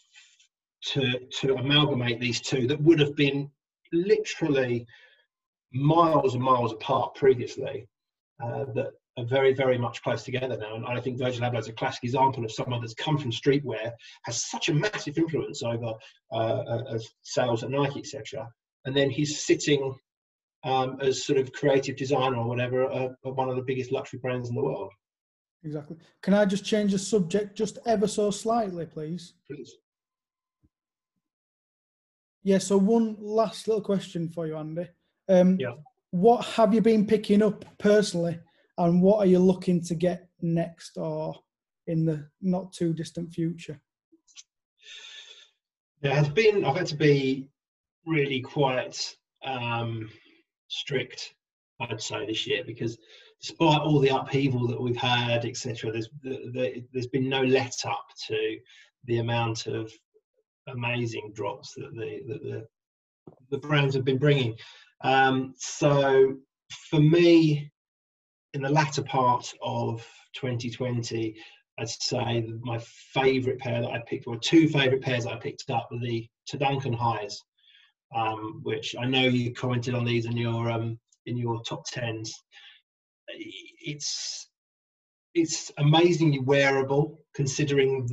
to amalgamate these two that would have been literally miles and miles apart previously, that are very, very much close together now. And I think Virgil Abloh is a classic example of someone that's come from streetwear, has such a massive influence over sales at Nike, etc. And then he's sitting as sort of creative designer or whatever at one of the biggest luxury brands in the world. Exactly. Can I just change the subject just ever so slightly, please? Please. Yeah, so one last little question for you, Andy. Yeah. What have you been picking up personally, and what are you looking to get next or in the not too distant future? Yeah, I've had to be really quite strict, I'd say, this year, because despite all the upheaval that we've had, etc., there's been no let up to the amount of amazing drops that the brands have been bringing. So for me, in the latter part of 2020, I'd say my favourite pair that I picked, or two favourite pairs that I picked up, were the Duncan highs, which I know you commented on these in your top 10s. It's amazingly wearable, considering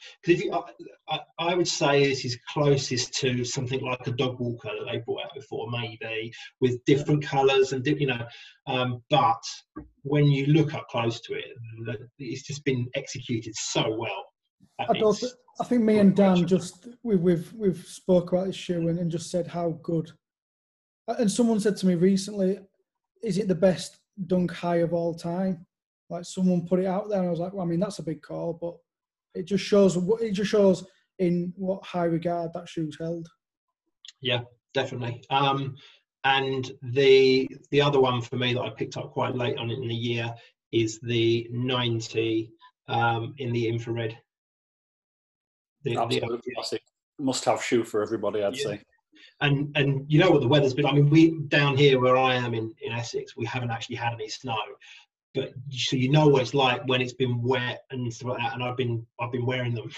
I would say this is closest to something like a dog walker that they brought out before, maybe with different colours and but when you look up close to it, it's just been executed so well. I think me and Dan we've spoke about this shoe and just said how good. And someone said to me recently, "Is it the best Dunk high of all time?" Like, someone put it out there, and I was like, well, I mean, that's a big call, but it just shows in what high regard that shoe's held. Yeah, definitely. And the other one for me that I picked up quite late on in the year is the 90 in the infrared. Absolutely classic. Must-have shoe for everybody, I'd say. And you know what the weather's been. I mean, we down here where I am in Essex, we haven't actually had any snow. But so you know what it's like when it's been wet and stuff like that, and I've been wearing them,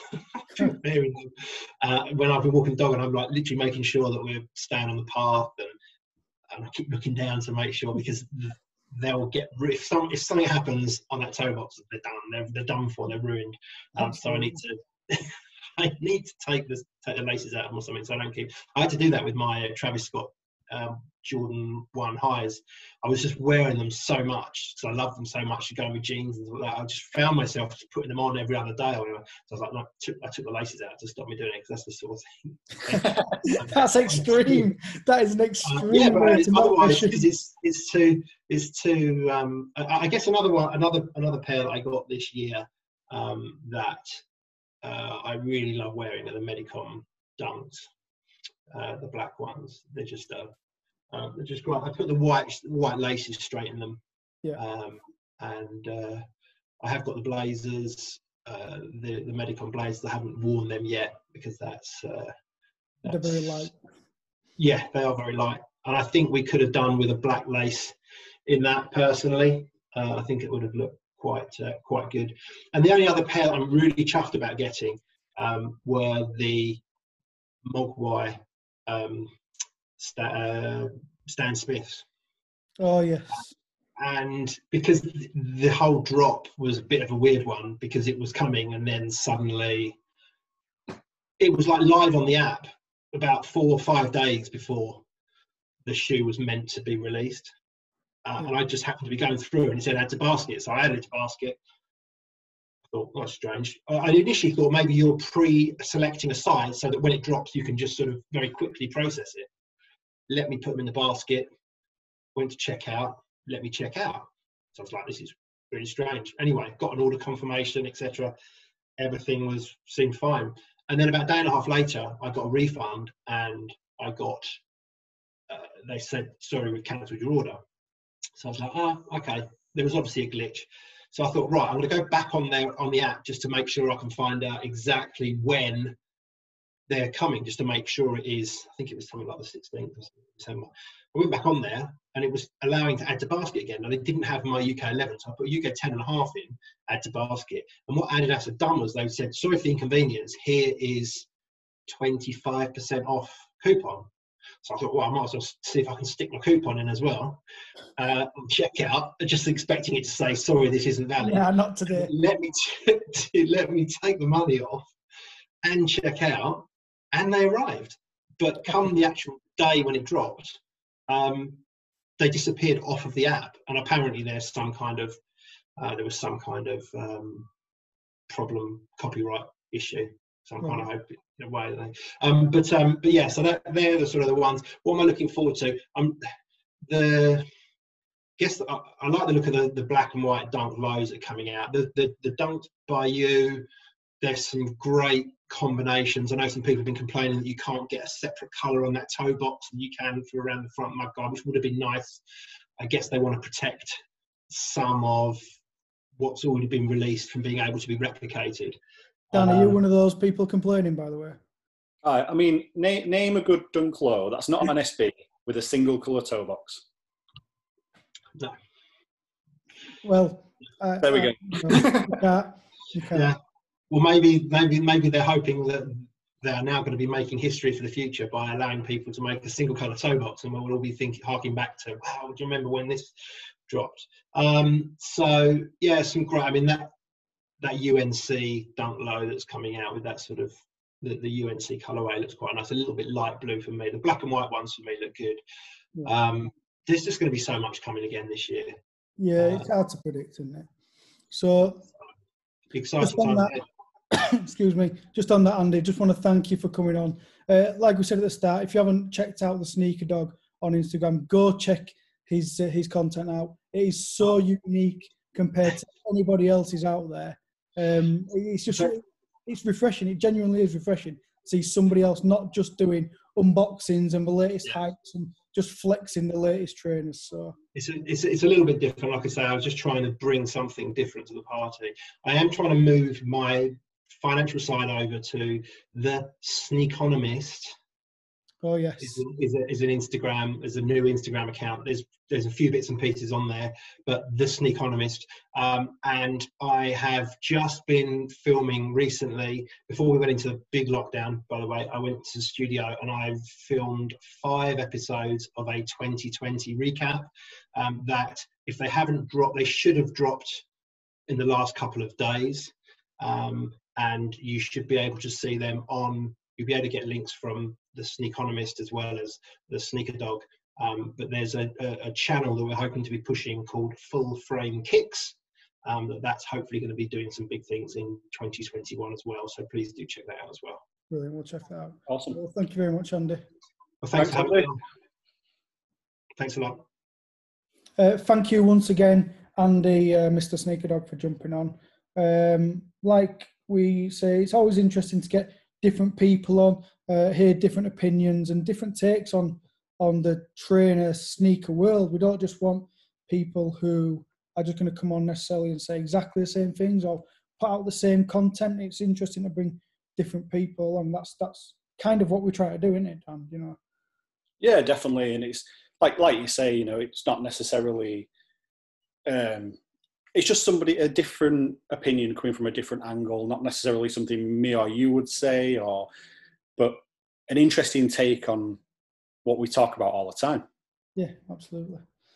when I've been walking the dog, and I'm like literally making sure that we're staying on the path, and I keep looking down to make sure, because they'll get if something happens on that toe box, they're done. They're done for. They're ruined. So I need to I need to take the laces out of them or something, so I don't keep. I had to do that with my Travis Scott Jordan 1 highs. I was just wearing them so much because I love them so much to go with jeans and all that. I just found myself just putting them on every other day. So I was like, no, I took the laces out to stop me doing it, because that's the sort of thing. That's extreme. That is an extreme. Yeah, but way to otherwise, motivate. it's too. I guess another pair that I got this year that I really love wearing are the Medicom Dunks, the black ones. They're just great. I put the white laces straight in them. Yeah. And I have got the Blazers, the Medicom Blazers. I haven't worn them yet because that's They're very light. Yeah, they are very light, and I think we could have done with a black lace in that. Personally, I think it would have looked quite good. And the only other pair that I'm really chuffed about getting were the Mogwai Stan Smiths. Oh yes. And because the whole drop was a bit of a weird one, because it was coming and then suddenly it was like live on the app about 4 or 5 days before the shoe was meant to be released. And I just happened to be going through and it said add to basket. So I added to basket. I thought, that's strange. I initially thought maybe you're pre-selecting a size so that when it drops, you can just sort of very quickly process it. Let me put them in the basket. Went to check out. Let me check out. So I was like, this is really strange. Anyway, got an order confirmation, etc. Everything seemed fine. And then about a day and a half later, I got a refund and I got, they said, sorry, we've cancelled your order. So I was like, okay. There was obviously a glitch. So I thought, right, I'm going to go back on the app just to make sure I can find out exactly when they're coming, just to make sure it is, I think it was something like the 16th of December. I went back on there and it was allowing to add to basket again. Now they didn't have my UK 11, so I put UK 10.5 in, add to basket. And what Adidas had done was they said, sorry for the inconvenience, here is 25% off coupon. So I thought, well, I might as well see if I can stick my coupon in as well. Check out, just expecting it to say, sorry, this isn't valid. Yeah, not today. Let me take the money off and check out, and they arrived. But come the actual day when it dropped, they disappeared off of the app, and apparently there was some kind of problem, copyright issue. So I'm kind of hoping in a way that but yeah, so they're the sort of the ones. What am I looking forward to? I like the look of the black and white Dunk lows that are coming out. The Dunk by You, there's some great combinations. I know some people have been complaining that you can't get a separate colour on that toe box and you can for around the front mudguard, which would have been nice. I guess they want to protect some of what's already been released from being able to be replicated. Dan, are you one of those people complaining, by the way? I mean, name a good Dunk low that's not an SB with a single colour toe box. No. Well, there we go. You can't. Yeah. Well, maybe they're hoping that they're now going to be making history for the future by allowing people to make a single colour toe box, and we'll all be harking back to, wow, do you remember when this dropped? So yeah, some great. I mean that UNC Dunk low that's coming out with that sort of the UNC colourway looks quite nice. A little bit light blue for me. The black and white ones for me look good. Yeah. There's just going to be so much coming again this year. Yeah, it's hard to predict, isn't it? So, exciting time ahead. Excuse me. Just on that, Andy, just want to thank you for coming on. Like we said at the start, if you haven't checked out the Sneaker Dog on Instagram, go check his content out. It is so unique compared to anybody else's out there. It's refreshing. It genuinely is refreshing to see somebody else not just doing unboxings and the latest hypes and just flexing the latest trainers. So it's a little bit different. Like I say, I was just trying to bring something different to the party. I am trying to move my financial side over to the Sneakonomist. Oh yes, is an Instagram, is a new Instagram account. There's a few bits and pieces on there, but the Sneakonomist. And I have just been filming recently. Before we went into the big lockdown, by the way, I went to the studio and I filmed 5 episodes of a 2020 recap. That if they haven't dropped, they should have dropped in the last couple of days. and you should be able to see them on. You'll be able to get links from the Sneakonomist as well as the Sneaker Dog. But there's a channel that we're hoping to be pushing called Full Frame Kicks. That's hopefully going to be doing some big things in 2021 as well. So please do check that out as well. Brilliant. We'll check that out. Awesome. Well, thank you very much, Andy. Well, thanks for having me on. Thanks a lot. Thank you once again, Andy, Mr. Sneaker Dog, for jumping on. Like we say, it's always interesting to get different people on, hear different opinions and different takes on the trainer sneaker world. We don't just want people who are just going to come on necessarily and say exactly the same things or put out the same content. It's interesting to bring different people, and that's kind of what we try to do, isn't it, Dan? You know? Yeah, definitely. And it's like you say, you know, it's not necessarily, it's just a different opinion coming from a different angle, not necessarily something me or you would say, but an interesting take on what we talk about all the time. Yeah, absolutely.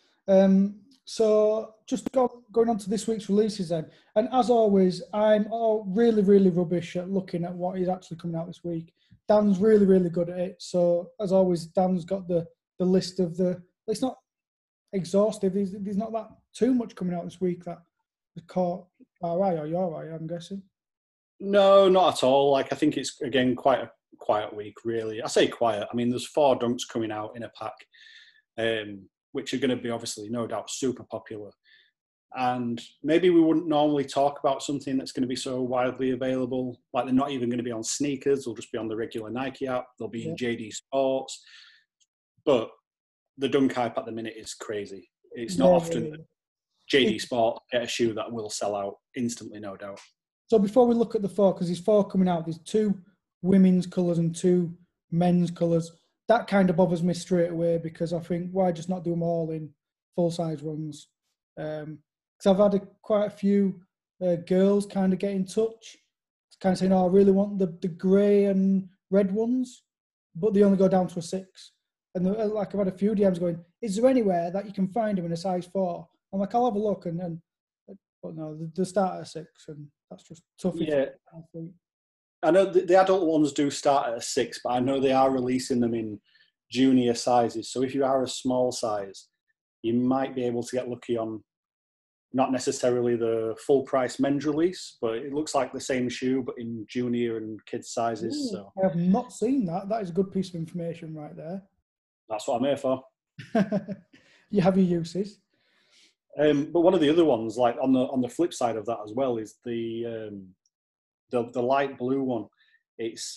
So just going on to this week's releases then. And as always, I'm really, really rubbish at looking at what is actually coming out this week. Dan's really, really good at it. So as always, Dan's got the list of it's not exhaustive. There's not that too much coming out this week that has caught our eye or your eye, I'm guessing. No, not at all. Like, I think it's, again, quite a quiet week, really. I say quiet. I mean, there's 4 dunks coming out in a pack, which are going to be, obviously, no doubt, super popular. And maybe we wouldn't normally talk about something that's going to be so widely available. Like, they're not even going to be on sneakers. They'll just be on the regular Nike app. They'll be in JD Sports. But the dunk hype at the minute is crazy. It's not often that JD Sports get a shoe that will sell out instantly, no doubt. So before we look at the 4, because there's 4 coming out, there's 2 women's colours and 2 men's colours. That kind of bothers me straight away, because I think, why just not do them all in full-size runs? Because I've had quite a few girls kind of get in touch, kind of saying, I really want the grey and red ones, but they only go down to a 6. And like, I've had a few DMs going, is there anywhere that you can find them in a size 4? I'm like, I'll have a look, but no, they start at a 6, and that's just tough. Yeah. I know the adult ones do start at a 6, but I know they are releasing them in junior sizes. So if you are a small size, you might be able to get lucky on not necessarily the full price men's release, but it looks like the same shoe, but in junior and kids sizes. Ooh, so I have not seen that. That is a good piece of information right there. That's what I'm here for. You have your uses. But one of the other ones, like on the flip side of that as well, is the light blue one. It's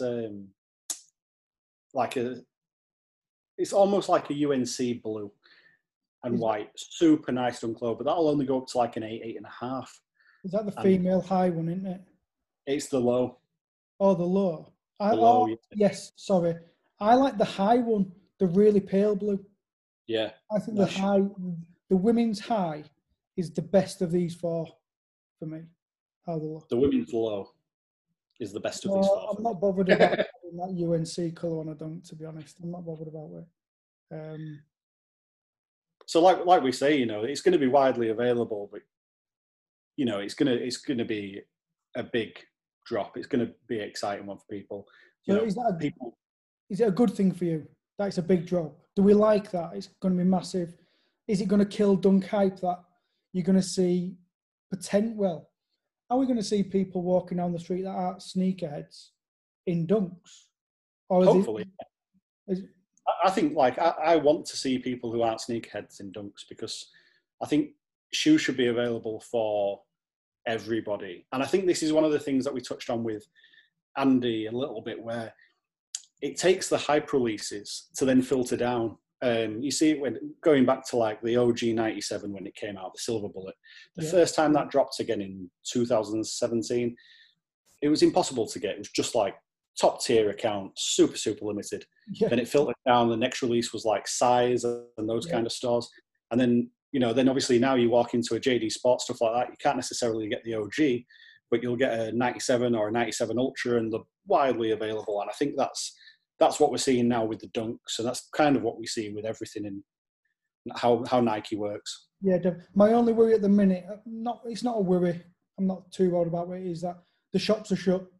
it's almost like a UNC blue and white, super nice dunk low, but that'll only go up to like an 8.5. Is that the female high one, isn't it? It's the low. Oh, the low. Yeah. Yes, sorry. I like the high one, the really pale blue. Yeah. I think the women's high is the best of these 4 for me. The women's low is the best of these 4. I'm not bothered about that UNC colour on a dunk, to be honest. I'm not bothered about it. So like we say, you know, it's going to be widely available, but you know, it's going to be a big drop. It's going to be an exciting one for people. Is it a good thing for you that it's a big drop? Do we like that? It's going to be massive. Is it going to kill dunk hype that you're going to see well? Are we going to see people walking down the street that aren't sneakerheads in dunks? Or hopefully. I think, like, I want to see people who aren't sneakerheads in dunks, because I think shoes should be available for everybody. And I think this is one of the things that we touched on with Andy a little bit, where it takes the hype releases to then filter down. You see it when going back to like the OG 97 when it came out, the Silver Bullet. The first time that dropped again in 2017, it was impossible to get. It was just like top tier account, super, super limited. Yeah. Then it filtered down. The next release was like Size and those kind of stores. And then, you know, then obviously now you walk into a JD Sports, stuff like that, you can't necessarily get the OG, but you'll get a 97 or a 97 Ultra, and they're widely available. And I think that's what we're seeing now with the dunks, and that's kind of what we see with everything in how Nike works. Yeah, my only worry at the minute, it's not a worry, I'm not too worried about it, is that the shops are shut.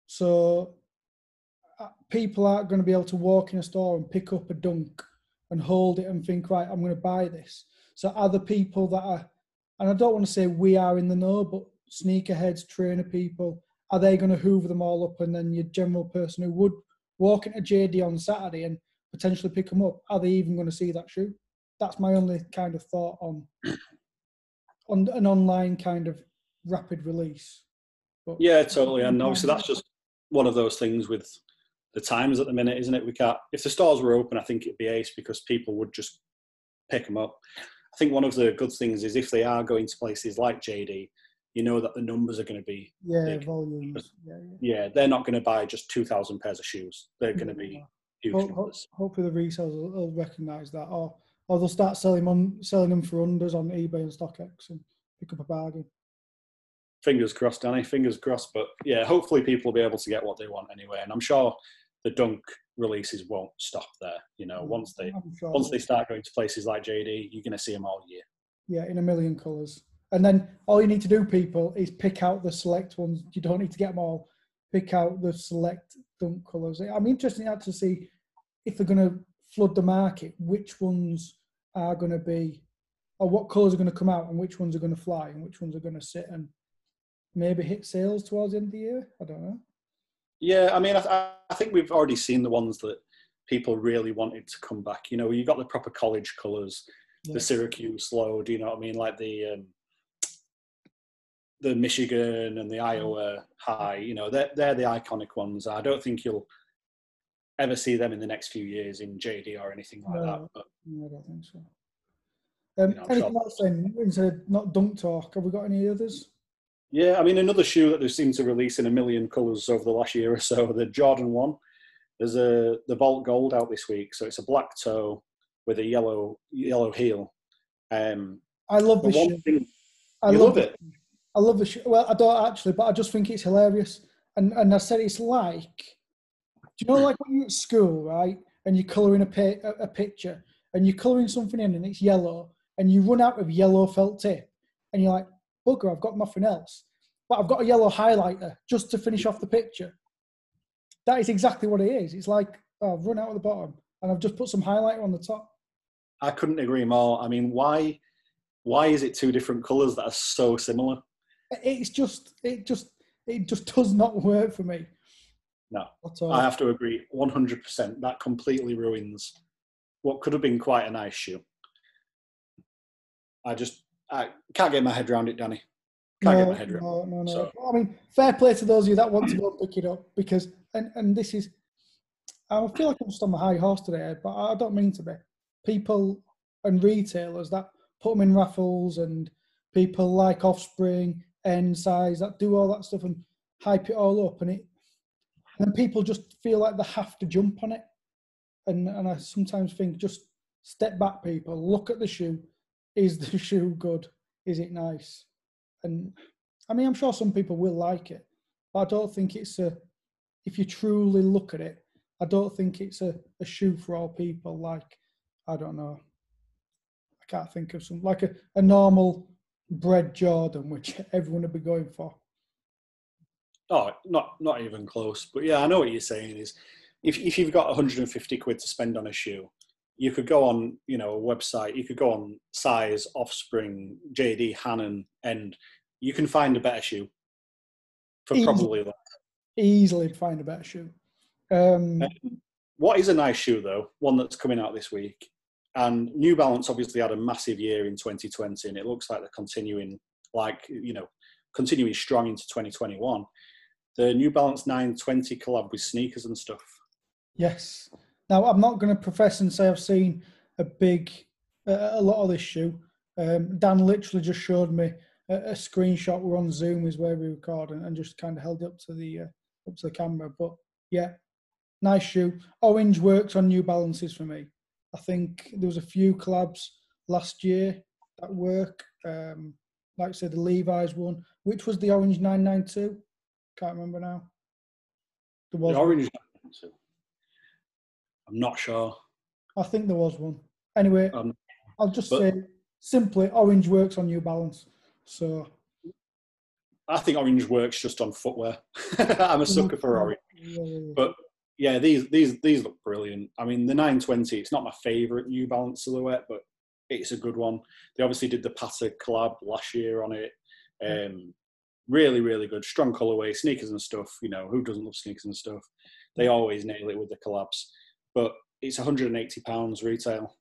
So people aren't going to be able to walk in a store and pick up a Dunk and hold it and think, right, I'm going to buy this. So other people that are, and I don't want to say we are in the know, but sneakerheads, trainer people, are they going to hoover them all up? And then your general person who would walk into JD on Saturday and potentially pick them up, are they even going to see that shoe? That's my only kind of thought on an online kind of rapid release. But yeah, totally. And obviously that's just one of those things with the times at the minute, isn't it? We can't, if the stores were open, I think it'd be ace because people would just pick them up. I think one of the good things is if they are going to places like JD, you know that the numbers are going to be big. Volumes. Yeah, they're not going to buy just 2,000 pairs of shoes. They're going to be huge numbers. Hopefully the resellers will recognise that, or they'll start selling them for unders on eBay and StockX and pick up a bargain. Fingers crossed, Danny. Fingers crossed. But yeah, hopefully people will be able to get what they want anyway. And I'm sure the Dunk releases won't stop there. You know, once they start going to places like JD, you're going to see them all year. Yeah, in a million colours. And then all you need to do, people, is pick out the select ones. You don't need to get them all. Pick out the select Dunk colours. I'm interested to see if they're going to flood the market, which ones are going to be, or what colours are going to come out and which ones are going to fly and which ones are going to sit and maybe hit sales towards the end of the year. I don't know. Yeah, I mean, I think we've already seen the ones that people really wanted to come back. You know, you got the proper college colours, the Syracuse low, do you know what I mean? Like the Michigan and the Iowa high, you know, they're the iconic ones. I don't think you'll ever see them in the next few years in JD or anything like that. But, no, I don't think so. Anything else then, instead of not Dunk talk? Have we got any others? Yeah, I mean, another shoe that they seem to release in a million colours over the last year or so, the Jordan 1. There's the Vault Gold out this week. So it's a black toe with a yellow heel. I love the shoe. I love it. I love the shoe. Well, I don't actually, but I just think it's hilarious. And I said it's like, do you know, like when you're at school, right, and you're colouring a picture, and you're colouring something in and it's yellow, and you run out of yellow felt tip, and you're like, bugger, I've got nothing else. But I've got a yellow highlighter just to finish off the picture. That is exactly what it is. It's like, I've run out at the bottom and I've just put some highlighter on the top. I couldn't agree more. I mean, why is it two different colours that are so similar? It just does not work for me. No, I have to agree 100%. That completely ruins what could have been quite a nice shoe. I can't get my head around it, Danny. Can't get my head around it. No. So. I mean, fair play to those of you that want to go pick it up because, and this is, I feel like I'm just on my high horse today, but I don't mean to be. People and retailers that put them in raffles and people like Offspring, N size that do all that stuff and hype it all up and people just feel like they have to jump on it. And I sometimes think just step back, people, look at the shoe. Is the shoe good? Is it nice? And I mean, I'm sure some people will like it, but I don't think it's if you truly look at it, I don't think it's a shoe for all people. Like, I don't know. I can't think of some, like a normal bred Jordan, which everyone would be going for. Oh, not even close. But yeah, I know what you're saying is if you've got 150 quid to spend on a shoe, you could go on, you know, a website, you could go on Size, Offspring, JD, Hanon, and you can find a better shoe for probably less. Easily find a better shoe. What is a nice shoe, though, one that's coming out this week, and New Balance obviously had a massive year in 2020, and it looks like they're continuing strong into 2021. The New Balance 920 collab with sneakers and stuff. Yes. Now, I'm not going to profess and say I've seen a lot of this shoe. Dan literally just showed me a screenshot. We're on Zoom, is where we record, and just kind of held it up to the camera. But yeah, nice shoe. Orange works on New Balances for me. I think there was a few collabs last year that work. Like I said, the Levi's one. Which was the orange 992? Can't remember now. The orange 992. I'm not sure. I think there was one. Anyway, I'll just say simply, orange works on New Balance. So I think orange works just on footwear. I'm a sucker for orange. But yeah, these look brilliant. I mean, the 920, it's not my favourite New Balance silhouette, but it's a good one. They obviously did the Patta collab last year on it. Really, really good. Strong colourway, sneakers and stuff. You know, who doesn't love sneakers and stuff? They always nail it with the collabs. But it's £180 retail.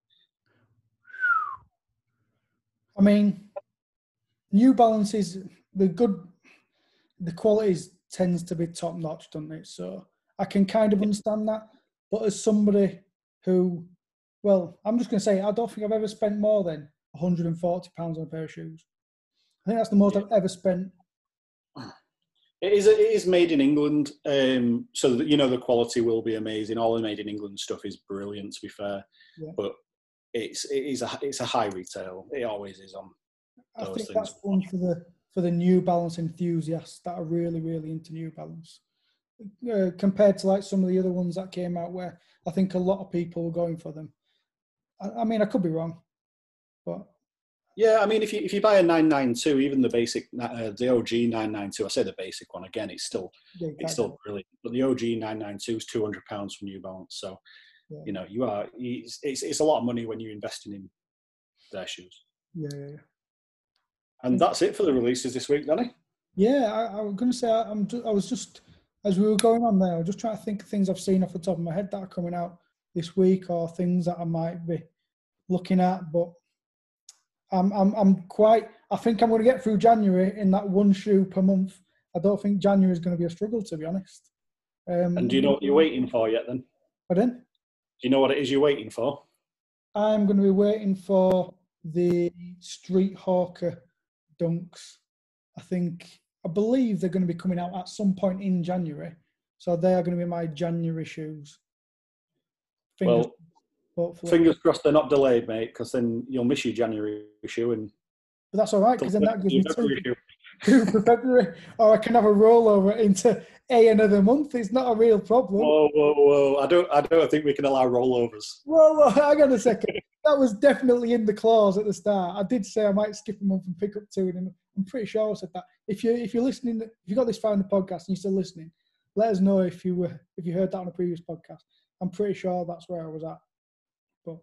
I mean, New Balance is the quality tends to be top notch, doesn't it? So I can kind of understand that. But as somebody who, well, I'm just going to say, I don't think I've ever spent more than £140 on a pair of shoes. I think that's the most I've ever spent. It is made in England, so that, you know, the quality will be amazing. All the made in England stuff is brilliant, to be fair. Yeah. But it's a high retail. It always is on those things. I think that's one for the New Balance enthusiasts that are really, really into New Balance. Compared to like some of the other ones that came out, where I think a lot of people were going for them. I mean, I could be wrong, but yeah, I mean, if you buy a 992, even the basic, the OG 992, I say the basic one again, it's still brilliant. But the OG 992 is £200 from New Balance, so you know it's a lot of money when you're investing in their shoes. Yeah. And that's it for the releases this week, Danny. Yeah, I was going to say I was just, as we were going on there, I was just trying to think of things I've seen off the top of my head that are coming out this week, or things that I might be looking at, but. I think I'm going to get through January in that one shoe per month. I don't think January is going to be a struggle, to be honest. And do you know what you're waiting for yet then? Pardon? Do you know what it is you're waiting for? I'm going to be waiting for the Street Hawker Dunks. I believe they're going to be coming out at some point in January. So they are going to be my January shoes. Fingers crossed they're not delayed, mate, because then you'll miss your January shoe. But that's all right, because then that gives me two for February. Or I can have a rollover into another month. It's not a real problem. Whoa. I don't think we can allow rollovers. Whoa, hang on a second. That was definitely in the clause at the start. I did say I might skip a month and pick up two, and I'm pretty sure I said that. If you're listening, if you got this far in the podcast and you're still listening, let us know if you heard that on a previous podcast. I'm pretty sure that's where I was at. But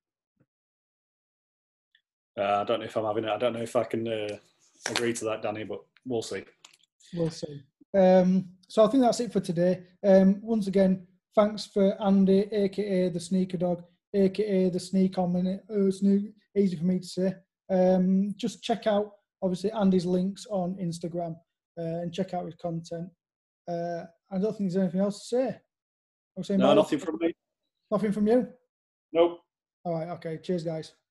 I don't know if I'm having it. I don't know if I can agree to that, Danny, but we'll see. We'll see. So I think that's it for today. Once again, thanks for Andy, aka the Sneaker Dog, aka the Sneak On Minute. Easy for me to say. Just check out obviously Andy's links on Instagram and check out his content. I don't think there's anything else to say. No, nothing from me. Nothing from you? Nope. All right. Okay. Cheers, guys.